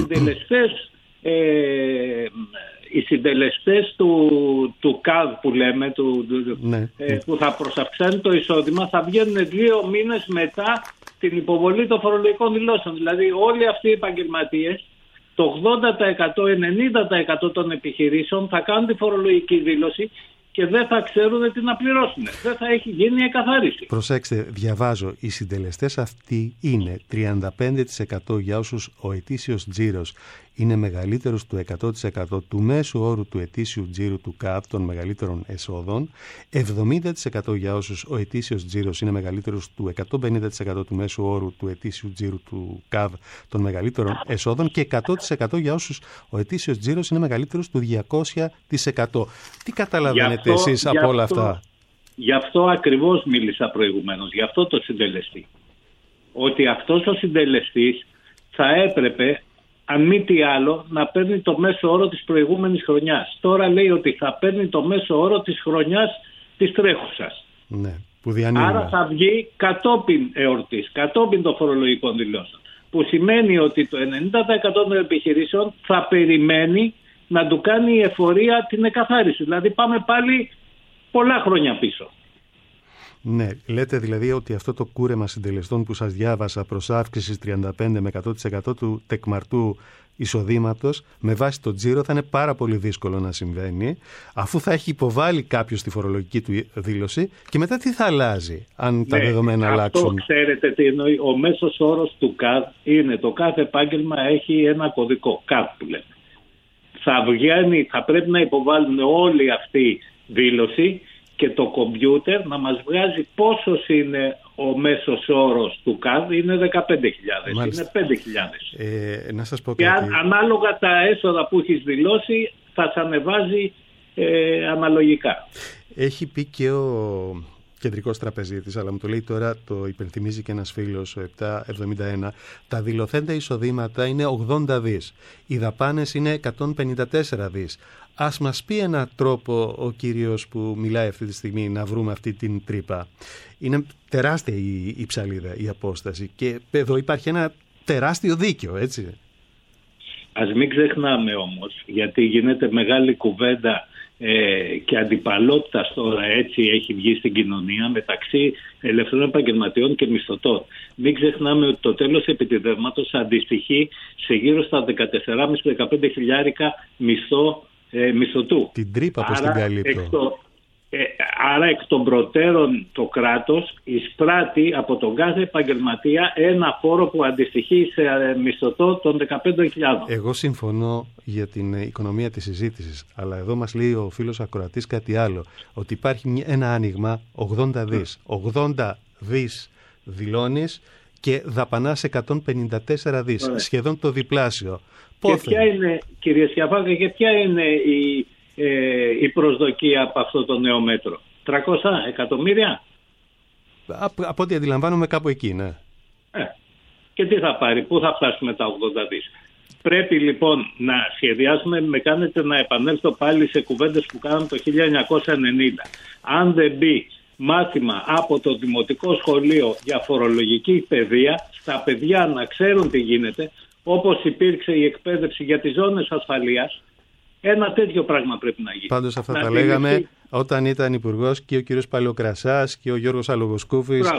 οι συντελεστές του ΚΑΔ που λέμε, που θα προσαυξάνει το εισόδημα, θα βγαίνουν 2 μήνες μετά την υποβολή των φορολογικών δηλώσεων. Δηλαδή όλοι αυτοί οι επαγγελματίες το 80%, 90% των επιχειρήσεων θα κάνουν τη φορολογική δήλωση και δεν θα ξέρουν τι να πληρώσουν. Δεν θα έχει γίνει εκαθάριση. Προσέξτε, διαβάζω, οι συντελεστές αυτοί είναι 35% για όσους ο ετήσιος τζίρος είναι μεγαλύτερος του 100% του μέσου όρου του ετήσιου τζίρου του ΚΑΒ των μεγαλύτερων εσόδων, 70% για όσους ο ετήσιος τζίρος είναι μεγαλύτερος του 150% του μέσου όρου του ετήσιου τζίρου του ΚΑΒ των μεγαλύτερων εσόδων και 100% για όσους ο ετήσιος τζίρος είναι μεγαλύτερος του 200%. Τι καταλαβαίνετε εσείς από όλα αυτά? Γι' αυτό ακριβώς μίλησα προηγουμένως, γι' αυτό το συντελεστή. Ότι αυτός ο συντελεστής θα έπρεπε, αν μη τι άλλο, να παίρνει το μέσο όρο της προηγούμενης χρονιάς. Τώρα λέει ότι θα παίρνει το μέσο όρο της χρονιάς της τρέχουσας. Ναι, που διανύουμε. Άρα θα βγει κατόπιν εορτής, κατόπιν των φορολογικών δηλώσεων. Που σημαίνει ότι το 90% των επιχειρήσεων θα περιμένει να του κάνει η εφορία την εκαθάριση. Δηλαδή πάμε πάλι πολλά χρόνια πίσω. Ναι, λέτε δηλαδή ότι αυτό το κούρεμα συντελεστών που σας διάβασα προς αύξηση 35 με 100% του τεκμαρτού εισοδήματος με βάση το τζίρο θα είναι πάρα πολύ δύσκολο να συμβαίνει, αφού θα έχει υποβάλει κάποιος τη φορολογική του δήλωση και μετά τι θα αλλάζει αν τα δεδομένα αλλάξουν? Αυτό ξέρετε τι εννοεί. Ο μέσος όρος του ΚΑΔ είναι το κάθε επάγγελμα έχει ένα κωδικό, ΚΑΔ που λέμε. Θα πρέπει να υποβάλουν όλη αυτή δήλωση και το κομπιούτερ να μας βγάζει πόσος είναι ο μέσος όρος του ΚΑΔ. Είναι 15.000, είναι 5.000. Να σας πω και κάτι. Ανάλογα τα έσοδα που έχεις δηλώσει θα σε ανεβάζει αναλογικά. Έχει πει και ο κεντρικός τραπεζίτης, αλλά μου το λέει τώρα, το υπενθυμίζει και ένας φίλος, ο 771, τα δηλωθέντα εισοδήματα είναι 80 δις. Οι δαπάνες είναι 154 δις. Ας μας πει έναν τρόπο ο κύριος που μιλάει αυτή τη στιγμή να βρούμε αυτή την τρύπα. Είναι τεράστια η ψαλίδα, η απόσταση και εδώ υπάρχει ένα τεράστιο δίκιο, έτσι. Ας μην ξεχνάμε όμως, γιατί γίνεται μεγάλη κουβέντα και αντιπαλότητα τώρα, έτσι έχει βγει στην κοινωνία μεταξύ ελευθερών επαγγελματιών και μισθωτών. Μην ξεχνάμε ότι το τέλος επιτιδεύματος αντιστοιχεί σε γύρω στα 14,5-15 χιλιάρικα μισθωτού. Την τρύπα πώς την καλύπτω. Άρα εκ των προτέρων το κράτος εισπράττει από τον κάθε επαγγελματία ένα φόρο που αντιστοιχεί σε μισθωτό των 15.000. Εγώ συμφωνώ για την οικονομία της συζήτησης, αλλά εδώ μας λέει ο φίλος ακροατής κάτι άλλο, ότι υπάρχει ένα άνοιγμα 80 δις. 80 δις δηλώνεις και δαπανάς 154 δις, σχεδόν το διπλάσιο. Και ποια είναι, κύριε Σιαφάκα, και ποια είναι η προσδοκία από αυτό το νέο μέτρο? 300 εκατομμύρια? Από ό,τι αντιλαμβάνομαι κάπου εκεί, ναι. Και τι θα πάρει, πού θα φτάσουμε τα 80 δις? Πρέπει λοιπόν να σχεδιάσουμε, με κάνετε να επανέλθω πάλι σε κουβέντες που κάναμε το 1990. Αν δεν μπει μάθημα από το δημοτικό σχολείο για φορολογική παιδεία, στα παιδιά να ξέρουν τι γίνεται, όπως υπήρξε η εκπαίδευση για τις ζώνες ασφαλείας, ένα τέτοιο πράγμα πρέπει να γίνει. Πάντως αυτά τα λέγαμε όταν ήταν υπουργός και ο κύριος Παλαιοκρασάς και ο Γιώργος Αλογοσκούφης.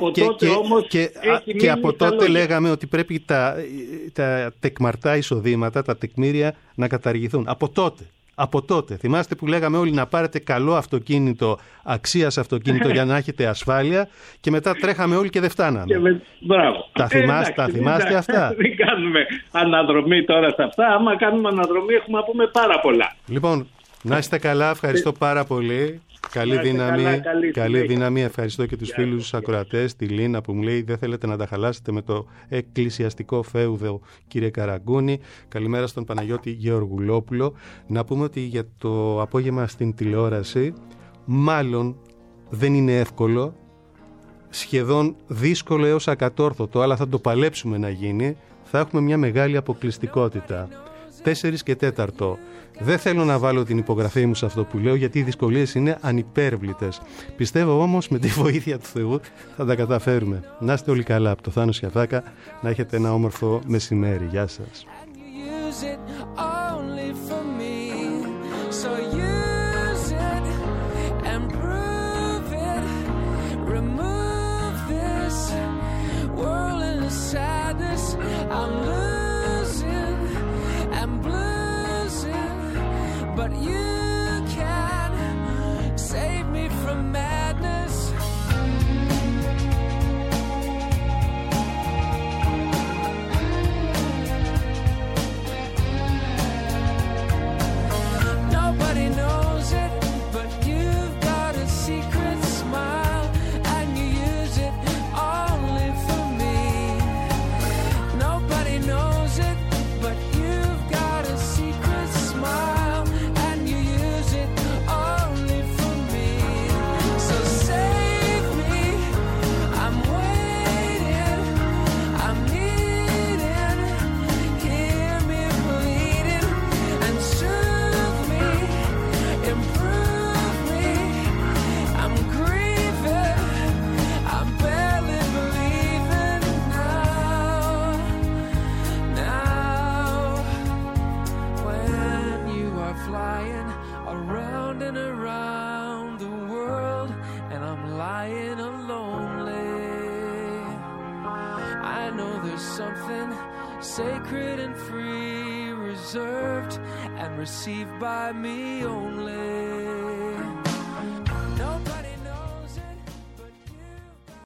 Και από τότε λέγαμε ότι πρέπει τα τεκμαρτά εισοδήματα, τα τεκμήρια να καταργηθούν. Από τότε. Θυμάστε που λέγαμε όλοι να πάρετε καλό αυτοκίνητο, αξίας αυτοκίνητο για να έχετε ασφάλεια και μετά τρέχαμε όλοι και δεν φτάναμε. Μπράβο. Τα θυμάστε αυτά? Δεν κάνουμε αναδρομή τώρα σε αυτά. Άμα κάνουμε αναδρομή έχουμε να πούμε πάρα πολλά. Λοιπόν, να είστε καλά. Ευχαριστώ πάρα πολύ. Καλή δύναμη. Ευχαριστώ και τους φίλους ακροατές, τη Λίνα που μου λέει δεν θέλετε να τα χαλάσετε με το εκκλησιαστικό φέουδο, κύριε Καραγκούνη. Καλημέρα στον Παναγιώτη Γεωργουλόπουλο. Να πούμε ότι για το απόγευμα στην τηλεόραση μάλλον δεν είναι εύκολο, σχεδόν δύσκολο έως ακατόρθωτο, αλλά θα το παλέψουμε να γίνει. Θα έχουμε μια μεγάλη αποκλειστικότητα. 4 και 4. Δεν θέλω να βάλω την υπογραφή μου σε αυτό που λέω, γιατί οι δυσκολίες είναι ανυπέρβλητες. Πιστεύω όμως με τη βοήθεια του Θεού θα τα καταφέρουμε. Να είστε όλοι καλά. Από το Θάνο Σιαφάκα, να έχετε ένα όμορφο μεσημέρι. Γεια σας. but you can save me from madness. Nobody knows it, but you've got a secret smile, and you use it only for me. Nobody knows it, but you've got a secret smile, and you use it only for me. So save me, I'm waiting, I'm needing, hear me bleeding, and soothe me, improve me. I'm grieving, I'm barely believing now, when you are flying around and around the world, and I'm lying lonely. I know there's something sacred and free, reserved and received by me only.